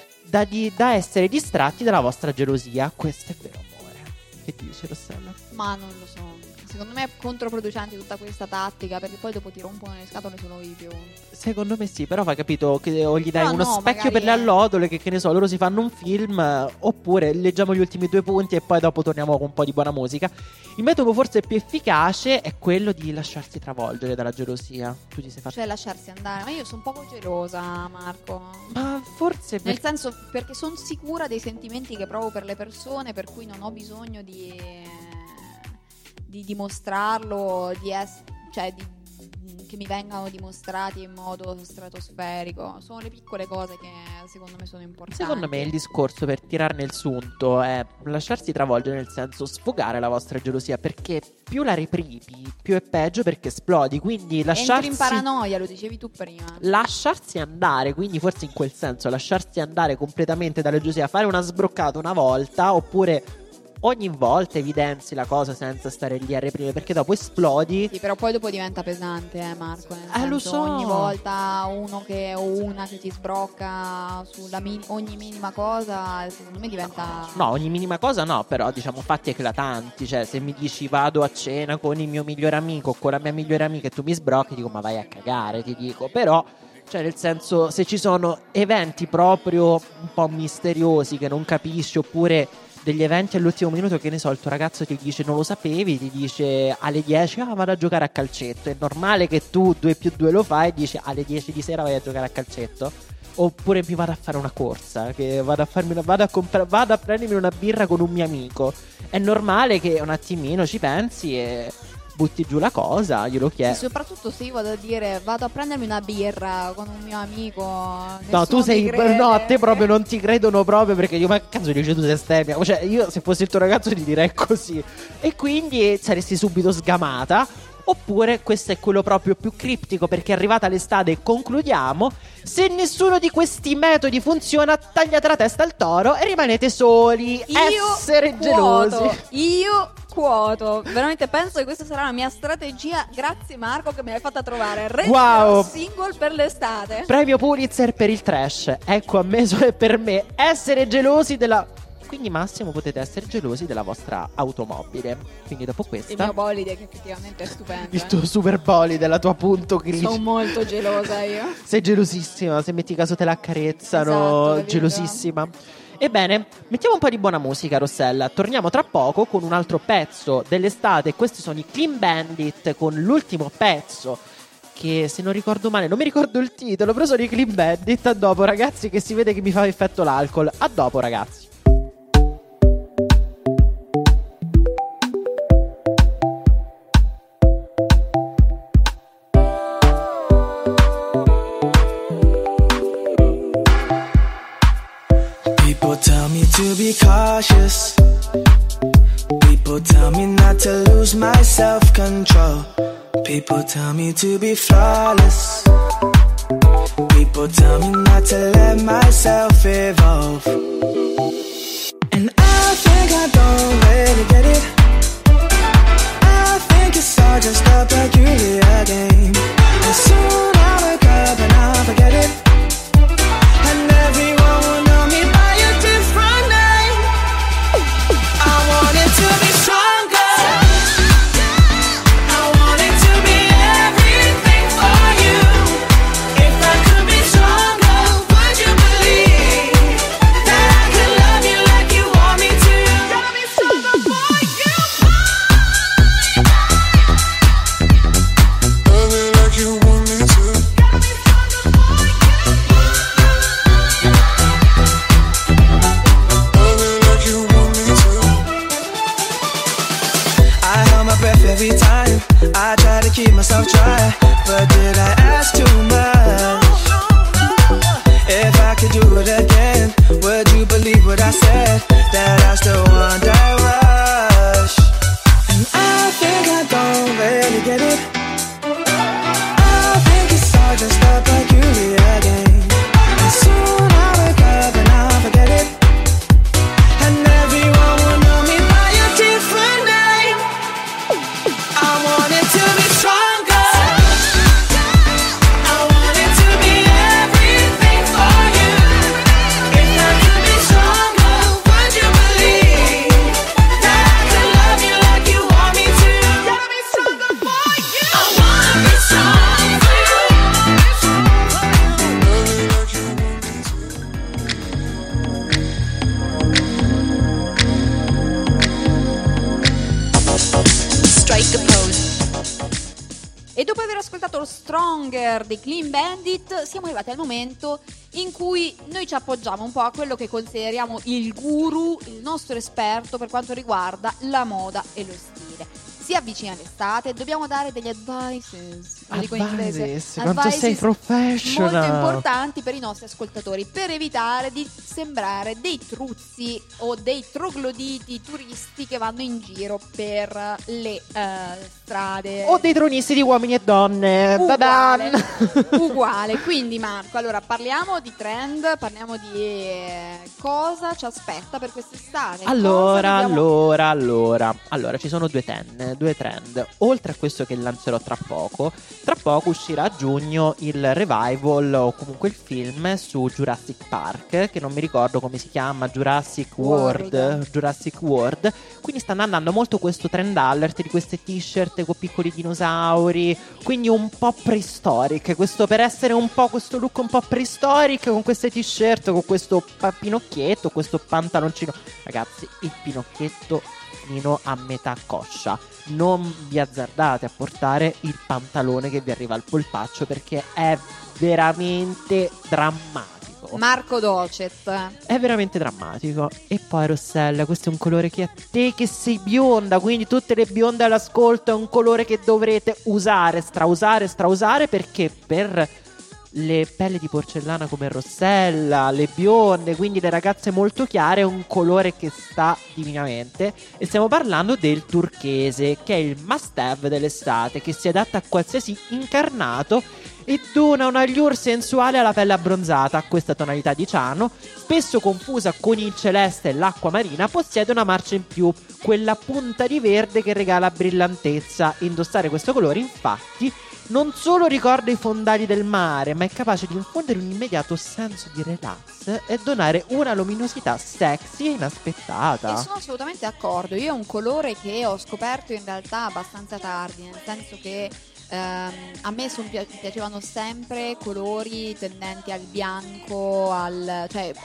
da essere distratti dalla vostra gelosia. Questo è vero amore. Che dici, Rossella? Ma non lo so. Secondo me è controproducente tutta questa tattica, perché poi dopo ti rompono le scatole solo i più. Secondo me sì, però vai capito che o gli dai Però uno no, specchio magari per le è- allodole che ne so, loro si fanno un film, oppure leggiamo gli ultimi 2 punti e poi dopo torniamo con un po' di buona musica. Il metodo forse più efficace è quello di lasciarsi travolgere dalla gelosia. Tu ti sei fatto... Cioè lasciarsi andare. Ma io sono un poco gelosa, Marco. Ma forse Nel senso, perché sono sicura dei sentimenti che provo per le persone, per cui non ho bisogno di dimostrarlo, che mi vengano dimostrati in modo stratosferico. Sono le piccole cose che secondo me sono importanti. Secondo me il discorso, per tirarne il sunto, è lasciarsi travolgere, nel senso sfogare la vostra gelosia, perché più la reprimi, più è peggio, perché esplodi. Quindi lasciarsi... Entri in paranoia, lo dicevi tu prima. Lasciarsi andare, quindi forse in quel senso lasciarsi andare completamente dalla gelosia, fare una sbroccata una volta, oppure ogni volta evidenzi la cosa senza stare lì a reprimere, perché dopo esplodi. Sì, però poi dopo diventa pesante, Marco. Nel Lo senso, so. ogni volta uno o una che ti sbrocca sulla ogni minima cosa, secondo me diventa... No, ogni minima cosa no, però diciamo fatti eclatanti. Cioè, se mi dici vado a cena con il mio migliore amico o con la mia migliore amica e tu mi sbrocchi, dico ma vai a cagare, ti dico. Però, cioè nel senso, se ci sono eventi proprio un po' misteriosi che non capisci, oppure degli eventi all'ultimo minuto, che ne so, il tuo ragazzo ti dice non lo sapevi, ti dice alle 10 vado a giocare a calcetto, è normale che tu 2+2 lo fai e dici alle 10 di sera vai a giocare a calcetto? Oppure mi vado a fare una corsa, che vado a prendermi una birra con un mio amico. È normale che un attimino ci pensi e butti giù la cosa, glielo chiedo. Sì, soprattutto se io vado a dire vado a prendermi una birra con un mio amico. No, nessuno tu mi sei. crede. No, a te proprio non ti credono proprio, perché io, ma cazzo dice tu sei stemia. Cioè, io se fossi il tuo ragazzo ti direi così. E quindi saresti subito sgamata. Oppure questo è quello proprio più criptico, perché è arrivata l'estate e concludiamo: se nessuno di questi metodi funziona, tagliate la testa al toro e rimanete soli. Essere gelosi. Io quoto. Veramente penso che questa sarà la mia strategia. Grazie Marco che mi hai fatta trovare. Wow. Single per l'estate. Premio Pulitzer per il trash. Ecco, ammesso e per me essere gelosi della... Quindi massimo potete essere gelosi della vostra automobile. Quindi dopo Il questa, mio bolide che effettivamente è stupendo. il tuo super bolide, la tua punto grigia. Sono molto gelosa io. Sei gelosissima, se metti caso te la accarezzano, Esatto, è vero. gelosissima. Ebbene, mettiamo un po' di buona musica, Rossella. Torniamo tra poco con un altro pezzo dell'estate. Questi sono i Clean Bandit con l'ultimo pezzo, che se non ricordo male, non mi ricordo il titolo, però sono i Clean Bandit. A dopo, ragazzi, che si vede che mi fa effetto l'alcol. A dopo, ragazzi. People tell me to be cautious. People tell me not to lose my self-control. People tell me to be flawless. People tell me not to let myself evolve. And I think I don't really get it. I think it's all just a peculiar game. And soon I'll wake up and I'll forget it. And everyone will know me by a different name. I want it to be stronger. I want it to be everything for you. If I could be stronger, would you believe that I could love you like you want me to? Gotta be stronger for you. Love me like you want me to. Gotta be stronger for you. Love me like you want me to. I held my breath every time. I tried to keep myself dry, but did I ask too much? If I could do it again, would you believe what I said? That I still want that rush. And I think I don't really get it. I think it's all just a peculiar game. And soon I'll wake up and I'll forget it. And everyone will know me by a different name. I want it to be stronger. I want it to be everything for you. If I could be stronger, would you believe that I could love you like you want me to? Gotta be stronger for you. I wanna be strong for you. Love me like you want me to. Strike a pose. E dopo aver ascoltato lo Stronger dei Clean Bandit, siamo arrivati al momento in cui noi ci appoggiamo un po' a quello che consideriamo il guru, il nostro esperto per quanto riguarda la moda e lo stile. Si avvicina l'estate, dobbiamo dare degli advices, lo dico in inglese, Advices, quanto sei advices professional. molto importanti per i nostri ascoltatori, per evitare di sembrare dei truzzi o dei trogloditi turisti che vanno in giro per le strade. O dei tronisti di uomini e donne. Uguale, Ta-dan! uguale. Quindi Marco, allora parliamo di trend, parliamo di cosa ci aspetta per quest'estate. Allora, Cosa dobbiamo- allora, ci sono due trend. Oltre a questo che lancerò tra poco uscirà a giugno il revival o comunque il film su Jurassic Park, che non mi ricordo come si chiama, Jurassic World. Quindi stanno andando molto questo trend alert di queste t-shirt con piccoli dinosauri, quindi un po' prehistoric, questo per essere un po' questo look un po' prehistoric, con queste t-shirt, con questo pinocchietto, questo pantaloncino. Ragazzi, il pinocchietto fino a metà coscia. Non vi azzardate a portare il pantalone che vi arriva al polpaccio, perché è veramente drammatico. Marco Docet. È veramente drammatico. E poi Rossella, questo è un colore che a te che sei bionda, quindi tutte le bionde all'ascolto, è un colore che dovrete usare, strausare, perché per le pelli di porcellana come Rossella, le bionde, quindi le ragazze molto chiare, è un colore che sta divinamente. E stiamo parlando del turchese, che è il must have dell'estate, che si adatta a qualsiasi incarnato e dona una allure sensuale alla pelle abbronzata. Questa tonalità di ciano, spesso confusa con il celeste e l'acqua marina, possiede una marcia in più, quella punta di verde che regala brillantezza. Indossare questo colore, infatti, non solo ricorda i fondali del mare, ma è capace di infondere un immediato senso di relax e donare una luminosità sexy e inaspettata. E sono assolutamente d'accordo. Io è un colore che ho scoperto in realtà abbastanza tardi, nel senso che a me piacevano sempre colori tendenti al bianco, cioè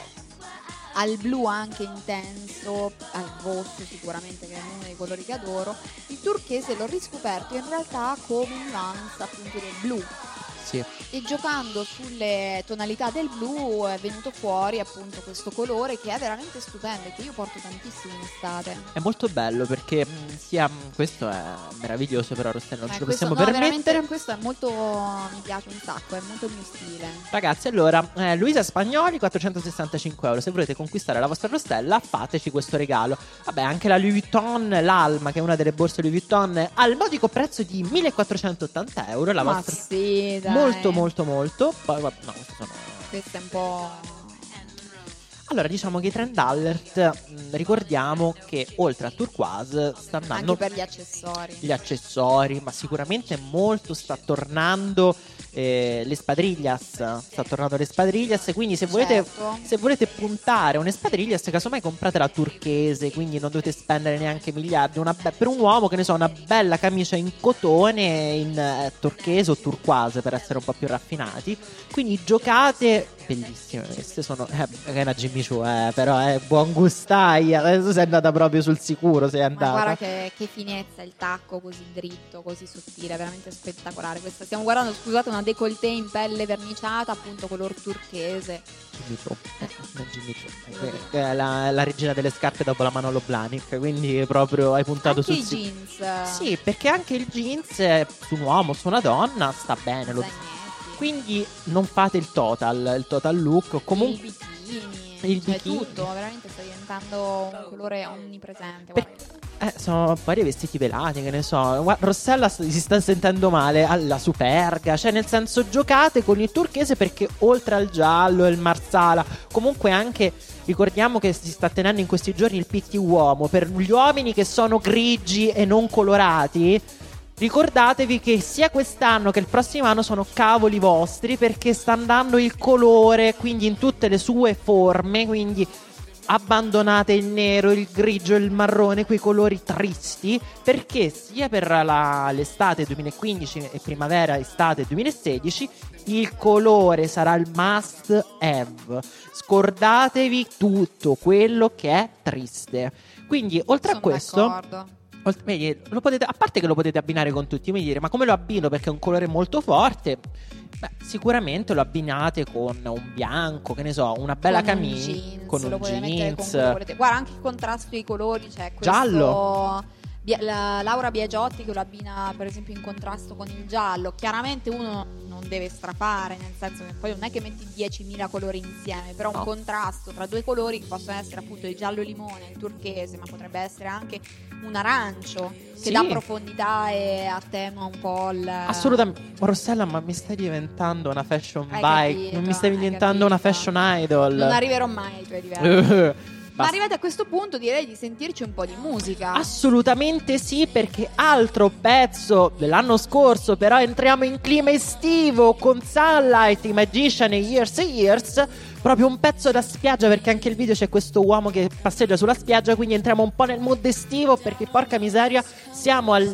al blu anche intenso, al rosso sicuramente, che è uno dei colori che adoro. Il turchese l'ho riscoperto in realtà come un nuance appunto del blu. Sì. E giocando sulle tonalità del blu è venuto fuori appunto questo colore che è veramente stupendo e che io porto tantissimo in estate. È molto bello perché questo è meraviglioso, però Rossella non ce lo questo, possiamo no, permettere. veramente questo è molto, mi piace un sacco, è molto il mio stile. Ragazzi, allora, Luisa Spagnoli, 465 euro. Se volete conquistare la vostra Rossella, fateci questo regalo. Vabbè, anche la Louis Vuitton, l'Alma, che è una delle borse Louis Vuitton, al modico prezzo di 1480 euro. La Ma vostra... sì, dai. Molto, molto, molto. Poi, no, queste sono... Questo è un po'... Allora, diciamo che i trend alert, ricordiamo che oltre al turquoise sta andando anche per gli accessori. Gli accessori, ma sicuramente molto sta tornando le spadriglias. Sta tornando le spadriglias, quindi se volete, Certo. se volete puntare a un spadriglias, casomai comprate la turchese, quindi non dovete spendere neanche miliardi. Per un uomo, che ne so, una bella camicia in cotone, in turchese o turquoise per essere un po' più raffinati. Quindi giocate, bellissime queste sono, è una Jimmy Choo, però è buon gustaia. Adesso sei andata proprio sul sicuro, sei Ma andata. guarda che finezza, il tacco così dritto, così sottile, veramente spettacolare. Questa, stiamo guardando, scusate, una décolleté in pelle verniciata, appunto color turchese. Jimmy Choo, Jimmy Choo. La regina delle scarpe dopo la Manolo Blahnik, quindi proprio hai puntato Anche sul i jeans. Sì, perché anche il jeans su un uomo, su una donna sta bene, Zagnetti. quindi non fate il total look, o comunque il bikini, il cioè bikini. tutto, veramente sta diventando un colore onnipresente. Per- sono vari vestiti velati, che ne so. Rossella si sta sentendo male alla Superga. Cioè, nel senso, giocate con il turchese, perché oltre al giallo e il marsala, comunque anche ricordiamo che si sta tenendo in questi giorni il PT uomo. Per gli uomini che sono grigi e non colorati, ricordatevi che sia quest'anno che il prossimo anno sono cavoli vostri, perché sta andando il colore, quindi in tutte le sue forme. Quindi abbandonate il nero, il grigio e il marrone, quei colori tristi, perché sia per l'estate 2015 e primavera-estate 2016 il colore sarà il must have. Scordatevi tutto quello che è triste. Quindi oltre a questo, d'accordo. vedi, a parte che lo potete abbinare con tutti, mi dire, ma come lo abbino? Perché è un colore molto forte. Beh, sicuramente lo abbinate con un bianco, che ne so, una bella camicia, con lo un potete mettere con jeans. quello che volete. Guarda, anche il contrasto dei colori, cioè questo Giallo. La Laura Biagiotti che lo abbina per esempio in contrasto con il giallo. Chiaramente uno non deve strafare, nel senso che poi non è che metti 10.000 colori insieme, però un contrasto tra due colori che possono essere appunto il giallo limone, il turchese, ma potrebbe essere anche un arancio che Sì. dà profondità e attenua un po' il... Assolutamente. Rossella, ma mi stai diventando una fashion Hai bike, capito, non mi stai hai diventando una capito. fashion idol. Non arriverò mai ai tuoi livelli. Ma Basta. arrivati a questo punto direi di sentirci un po' di musica. Assolutamente sì, perché altro pezzo dell'anno scorso, però entriamo in clima estivo con Sunlight, Magician e Years and Years. Proprio un pezzo da spiaggia, perché anche il video c'è questo uomo che passeggia sulla spiaggia, quindi entriamo un po' nel mood estivo, perché porca miseria, siamo al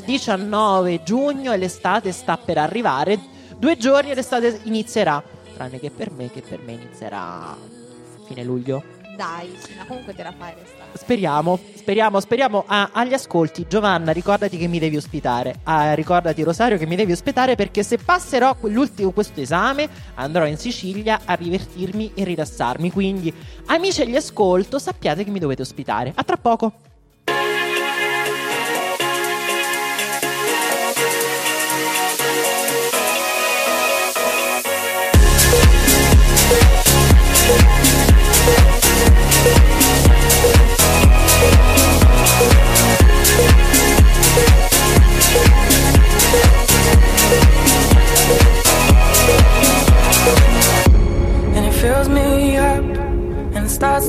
19 giugno e l'estate sta per arrivare. 2 giorni e l'estate inizierà, tranne che per me inizierà fine luglio. Dai, sì, ma comunque te la fai l'estate. Speriamo. Agli ascolti, Giovanna, ricordati che mi devi ospitare. Ricordati, Rosario, che mi devi ospitare, perché se passerò questo esame andrò in Sicilia a divertirmi e rilassarmi. Quindi, amici agli ascolto, sappiate che mi dovete ospitare. A tra poco.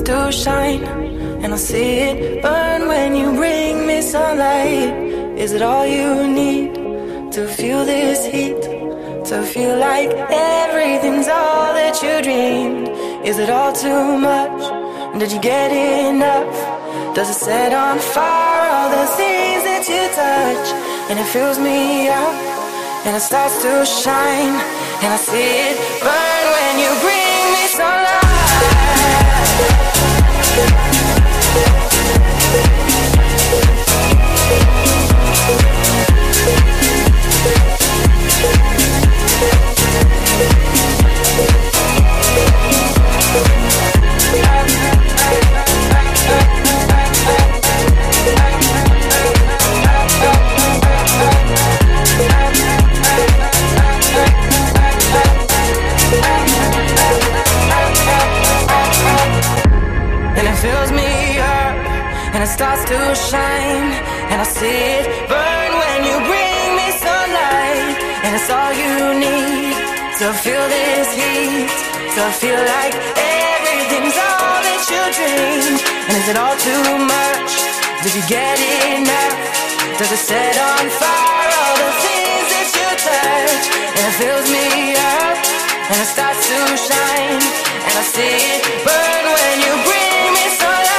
to shine, and I see it burn when you bring me sunlight. Is it all you need to feel this heat? To feel like everything's all that you dreamed? Is it all too much? Did you get enough? Does it set on fire all the things that you touch? And it fills me up, and it starts to shine, and I see it burn when you bring me sunlight. Fills me up, and it starts to shine, and I see it burn when you bring me sunlight. And it's all you need to feel this heat, to feel like everything's all that you dreamed. And is it all too much? Did you get enough? Does it set on fire all the things that you touch? And it fills me up, and it starts to shine, and I see it burn when you bring me sunlight.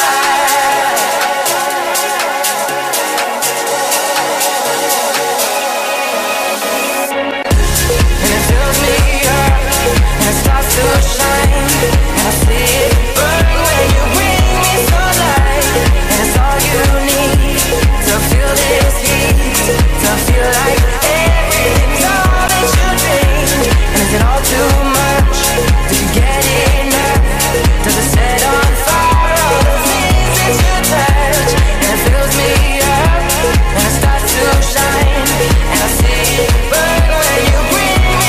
And it fills me up, and it starts to shine, and I see it burn when you bring me sunlight. And it's all you need to feel this heat, to feel like everything's all that you dreamed. And is it all too much? Did you get enough? Does it set on fire all the things that you touch? And it fills me up, and it starts to shine, and I see it burn when you bring me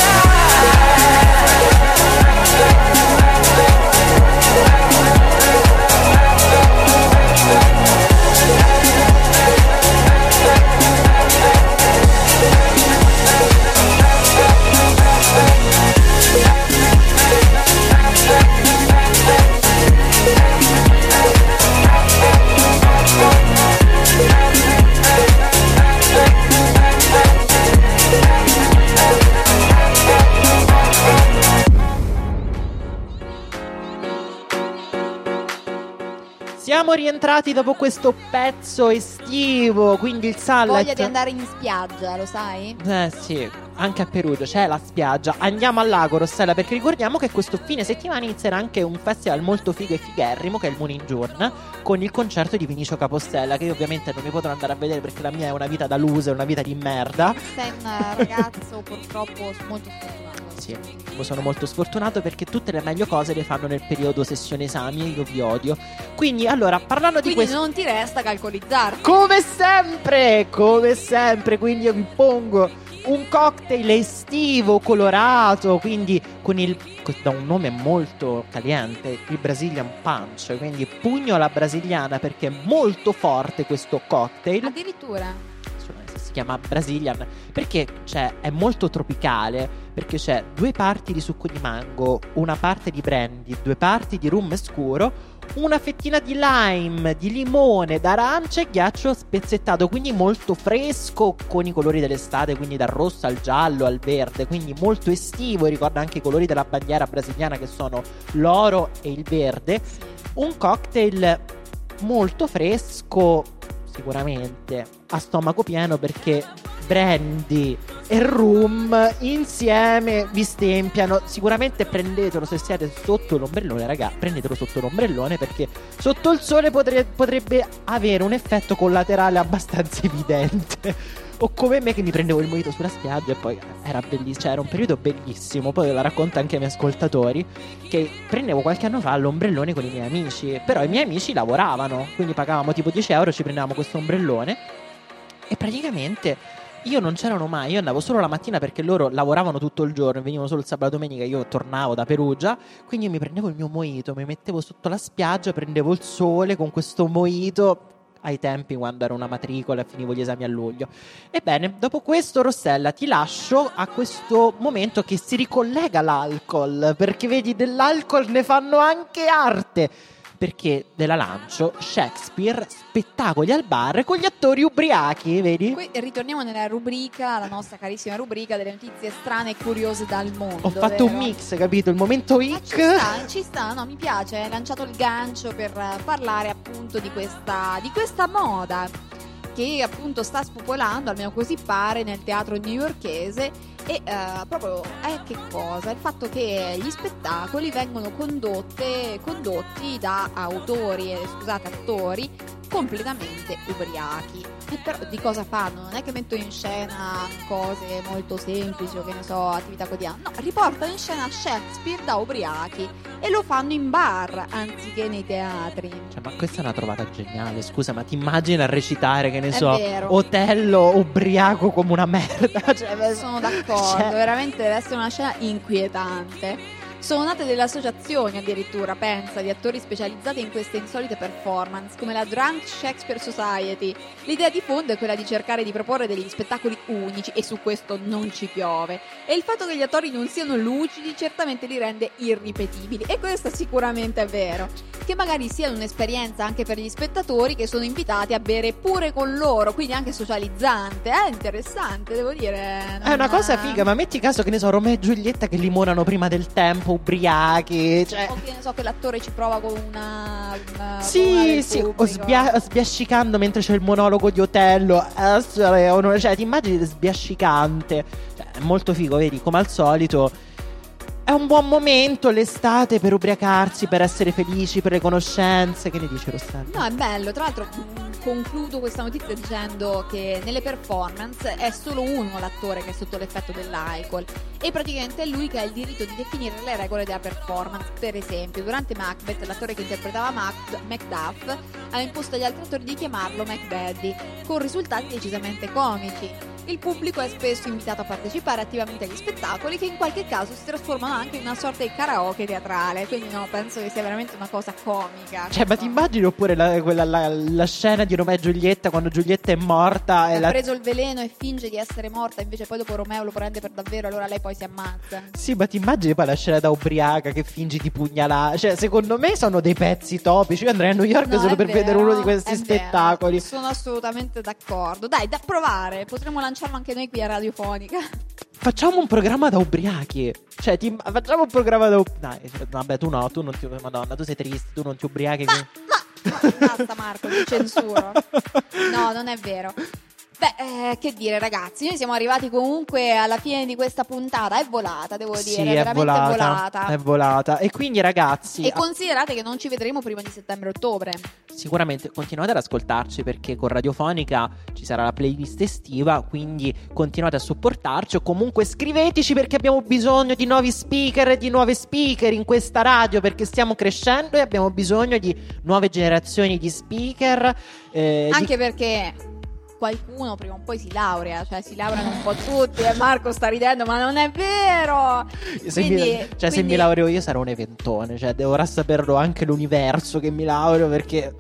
Siamo rientrati dopo questo pezzo estivo, quindi il Sunlight. Voglia di andare in spiaggia, lo sai? Sì, anche a Perugia c'è la spiaggia. Andiamo al lago, Rossella, perché ricordiamo che questo fine settimana inizierà anche un festival molto figo e figherrimo, che è il Mooning Journ, con il concerto di Vinicio Capostella, che io ovviamente non mi potrò andare a vedere perché la mia è una vita da loser, una vita di merda. Sei un ragazzo purtroppo molto sfortunato. Sì, sono molto sfortunato perché tutte le meglio cose le fanno nel periodo sessione esami e io vi odio. Quindi, allora, parlando di Quindi questo, non ti resta calcolizzarti. come sempre, quindi io vi pongo un cocktail estivo colorato, quindi da un nome molto caliente, il Brazilian Punch, quindi pugno alla brasiliana, perché è molto forte questo cocktail. Addirittura. Si chiama Brazilian perché è molto tropicale, perché c'è 2 parti di succo di mango, una parte di brandy, 2 parti di rum scuro, una fettina di lime, di limone, d'arancia e ghiaccio spezzettato, quindi molto fresco, con i colori dell'estate, quindi dal rosso al giallo al verde, quindi molto estivo, e ricorda anche i colori della bandiera brasiliana, che sono l'oro e il verde. Un cocktail molto fresco, sicuramente a stomaco pieno, perché brandy e rum insieme vi stempiano. Sicuramente prendetelo se siete sotto l'ombrellone, raga, prendetelo sotto l'ombrellone, perché sotto il sole potrebbe avere un effetto collaterale abbastanza evidente. O come me, che mi prendevo il mojito sulla spiaggia e poi era bellissimo, cioè era un periodo bellissimo. Poi la racconto anche ai miei ascoltatori, che prendevo qualche anno fa l'ombrellone con i miei amici, però i miei amici lavoravano, quindi pagavamo tipo 10 euro, ci prendevamo questo ombrellone e praticamente io non c'erano mai, io andavo solo la mattina perché loro lavoravano tutto il giorno e venivano solo il sabato e domenica, io tornavo da Perugia, quindi io mi prendevo il mio mojito, mi mettevo sotto la spiaggia, prendevo il sole con questo mojito. ai tempi quando ero una matricola e finivo gli esami a luglio. Ebbene, dopo questo, Rossella, ti lascio a questo momento che si ricollega l'alcol, perché vedi, dell'alcol ne fanno anche arte. Perché della lancio Shakespeare, spettacoli al bar con gli attori ubriachi, vedi? Qui ritorniamo nella rubrica, la nostra carissima rubrica delle notizie strane e curiose dal mondo. Ho fatto un vero? mix, capito? Il momento Ma hic. ci sta, no, mi piace, hai lanciato il gancio per parlare appunto di questa moda che appunto sta spopolando, almeno così pare, nel teatro newyorkese e proprio che cosa? Il fatto che gli spettacoli vengono condotti da attori completamente ubriachi. E però di cosa fanno? Non è che mettono in scena cose molto semplici o che ne so, attività quotidiane. No, riportano in scena Shakespeare da ubriachi e lo fanno in bar anziché nei teatri. Cioè, ma questa è una trovata geniale, scusa, ma ti immagini a recitare, che ne È so, vero. Otello ubriaco come una merda? Cioè, Sono d'accordo, cioè, veramente deve essere una scena inquietante. Sono nate delle associazioni addirittura, pensa, di attori specializzati in queste insolite performance, come la Drunk Shakespeare Society. L'idea di fondo è quella di cercare di proporre degli spettacoli unici, e su questo non ci piove. E il fatto che gli attori non siano lucidi certamente li rende irripetibili, e questo sicuramente è vero. Che magari sia un'esperienza anche per gli spettatori che sono invitati a bere pure con loro, quindi anche socializzante. È interessante, devo dire. è una cosa figa, ma metti caso, che ne so, Romeo e Giulietta che limonano prima del tempo, ubriachi, cioè... O che ne so, che l'attore ci prova con una Sì, sì, o sbiascicando mentre c'è il monologo di Otello. Cioè, ti immagini sbiascicante. Cioè, è molto figo, vedi, come al solito. È un buon momento l'estate per ubriacarsi, per essere felici, per le conoscenze. Che ne dici, Rossella? No, è bello. Tra l'altro concludo questa notizia dicendo che nelle performance è solo uno l'attore che è sotto l'effetto dell'alcol, e praticamente è lui che ha il diritto di definire le regole della performance. Per esempio, durante Macbeth, l'attore che interpretava Macduff ha imposto agli altri attori di chiamarlo Macbaddy, con risultati decisamente comici. Il pubblico è spesso invitato a partecipare attivamente agli spettacoli, che in qualche caso si trasformano anche in una sorta di karaoke teatrale, quindi no, penso che sia veramente una cosa comica. Cioè, ma ti immagini oppure la scena di Romeo e Giulietta quando Giulietta è morta e ha preso il veleno e finge di essere morta, invece poi dopo Romeo lo prende per davvero, allora lei poi si ammazza. Sì, ma ti immagini poi la scena da ubriaca che fingi di pugnalare? Cioè, secondo me sono dei pezzi topici. Io andrei a New York solo per vedere uno di questi spettacoli. Sono assolutamente d'accordo. Dai, da provare, potremmo lanciarlo anche noi qui a Radiofonica. Facciamo un programma da ubriachi. Cioè, facciamo un programma da ubriachi. Dai, vabbè, tu no, tu non ti... Madonna, tu sei triste, tu non ti ubriachi. Ma basta, Marco, ti censuro. No, non è vero. Beh, che dire, ragazzi, noi siamo arrivati comunque alla fine di questa puntata. È volata, devo dire, sì, è veramente volata. È volata. E quindi, ragazzi, e considerate che non ci vedremo prima di settembre-ottobre. Sicuramente continuate ad ascoltarci, perché con Radiofonica ci sarà la playlist estiva, quindi continuate a supportarci, o comunque scriveteci, perché abbiamo bisogno di nuovi speaker e di nuove speaker in questa radio, perché stiamo crescendo e abbiamo bisogno di nuove generazioni di speaker. Anche perché qualcuno prima o poi si laurea, cioè si laureano un po' tutti, e Marco sta ridendo, ma non è vero. Se mi laureo io sarò un eventone, cioè dovrà saperlo anche l'universo che mi laureo, perché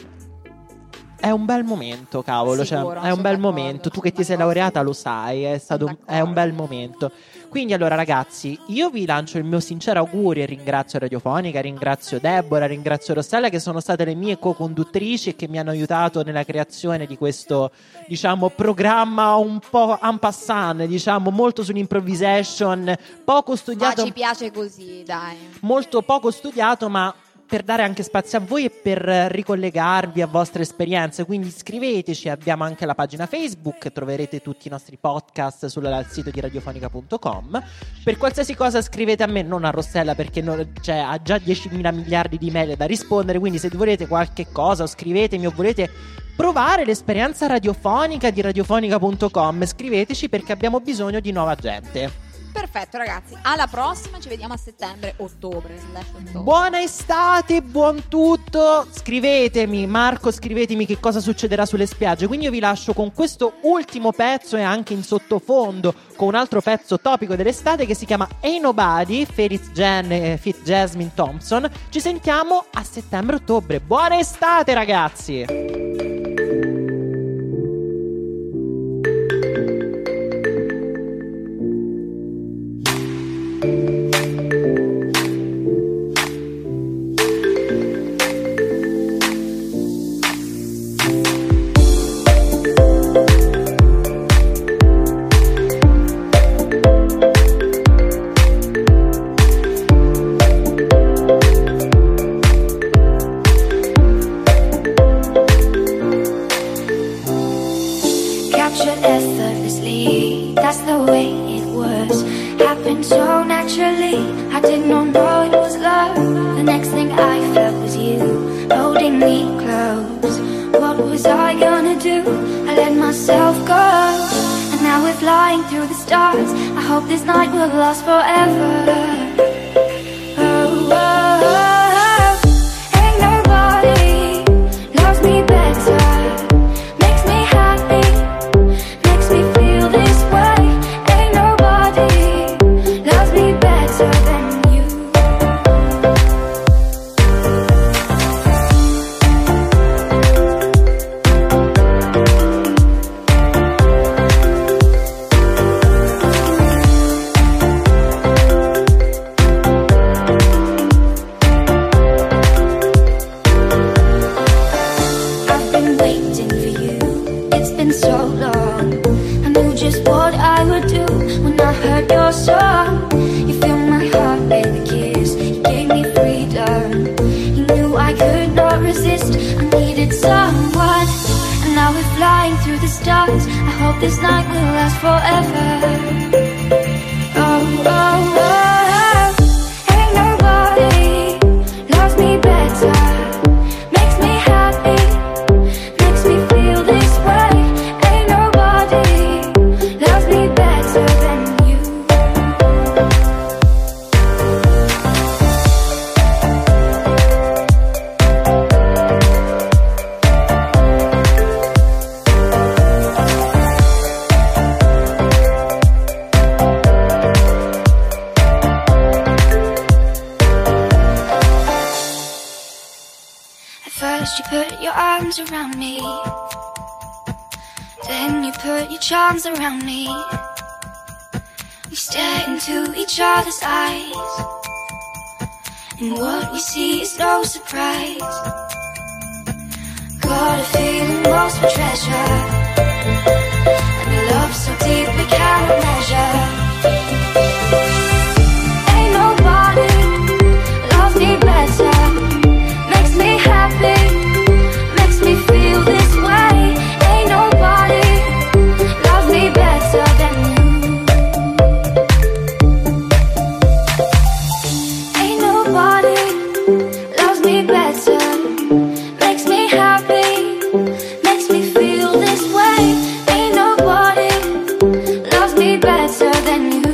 è un bel momento, cavolo. Sicuro, cioè, è un bel momento. Tu che ti sei laureata lo sai, è un bel momento. Quindi allora, ragazzi, io vi lancio il mio sincero augurio e ringrazio Radiofonica, ringrazio Deborah, ringrazio Rossella, che sono state le mie co-conduttrici e che mi hanno aiutato nella creazione di questo, diciamo, programma un po' en passant, diciamo, molto sull'improvisation, poco studiato. Ma ci piace così, dai. Molto poco studiato, ma per dare anche spazio a voi e per ricollegarvi a vostre esperienze. Quindi iscriveteci, abbiamo anche la pagina Facebook, troverete tutti i nostri podcast sul sito di radiofonica.com. Per qualsiasi cosa scrivete a me, non a Rossella, perché ha già 10.000 miliardi di mail da rispondere. Quindi se volete qualche cosa, scrivetemi, o volete provare l'esperienza radiofonica di radiofonica.com, scriveteci, perché abbiamo bisogno di nuova gente. Perfetto, ragazzi, alla prossima, ci vediamo a settembre-ottobre. Buona estate, buon tutto. Scrivetemi, Marco, scrivetemi che cosa succederà sulle spiagge. Quindi io vi lascio con questo ultimo pezzo, e anche in sottofondo con un altro pezzo topico dell'estate che si chiama Ain't Nobody, Felix Jen e Fit Jasmine Thompson. Ci sentiamo a settembre-ottobre. Buona estate, ragazzi. it was you holding me close. What was I gonna do? I let myself go, and now we're flying through the stars. I hope this night will last forever. Oh, oh, oh. Ain't nobody loves me better, makes me happy, makes me feel this way. Ain't nobody loves me better than you. I've been waiting for you, it's been so long. I knew just what I would do when I heard your song. You filled my heart with a kiss, you gave me freedom. You knew I could not resist, I needed someone. And now we're flying through the stars. I hope this night will last forever. Oh, oh, oh. Ain't nobody loves me better, makes me happy, makes me feel this way. Ain't nobody loves me better than you. At first you put your arms around me, then you put your charms around me. We stare into each other's eyes, and what we see is no surprise. Got a feeling lost for treasure, and a love so deep we cannot measure. Ain't nobody loves me better, makes me happy, makes me feel this way. Ain't nobody loves me better than you. Ain't nobody loves me better, makes me happy, makes me feel this way. Ain't nobody loves me better than you.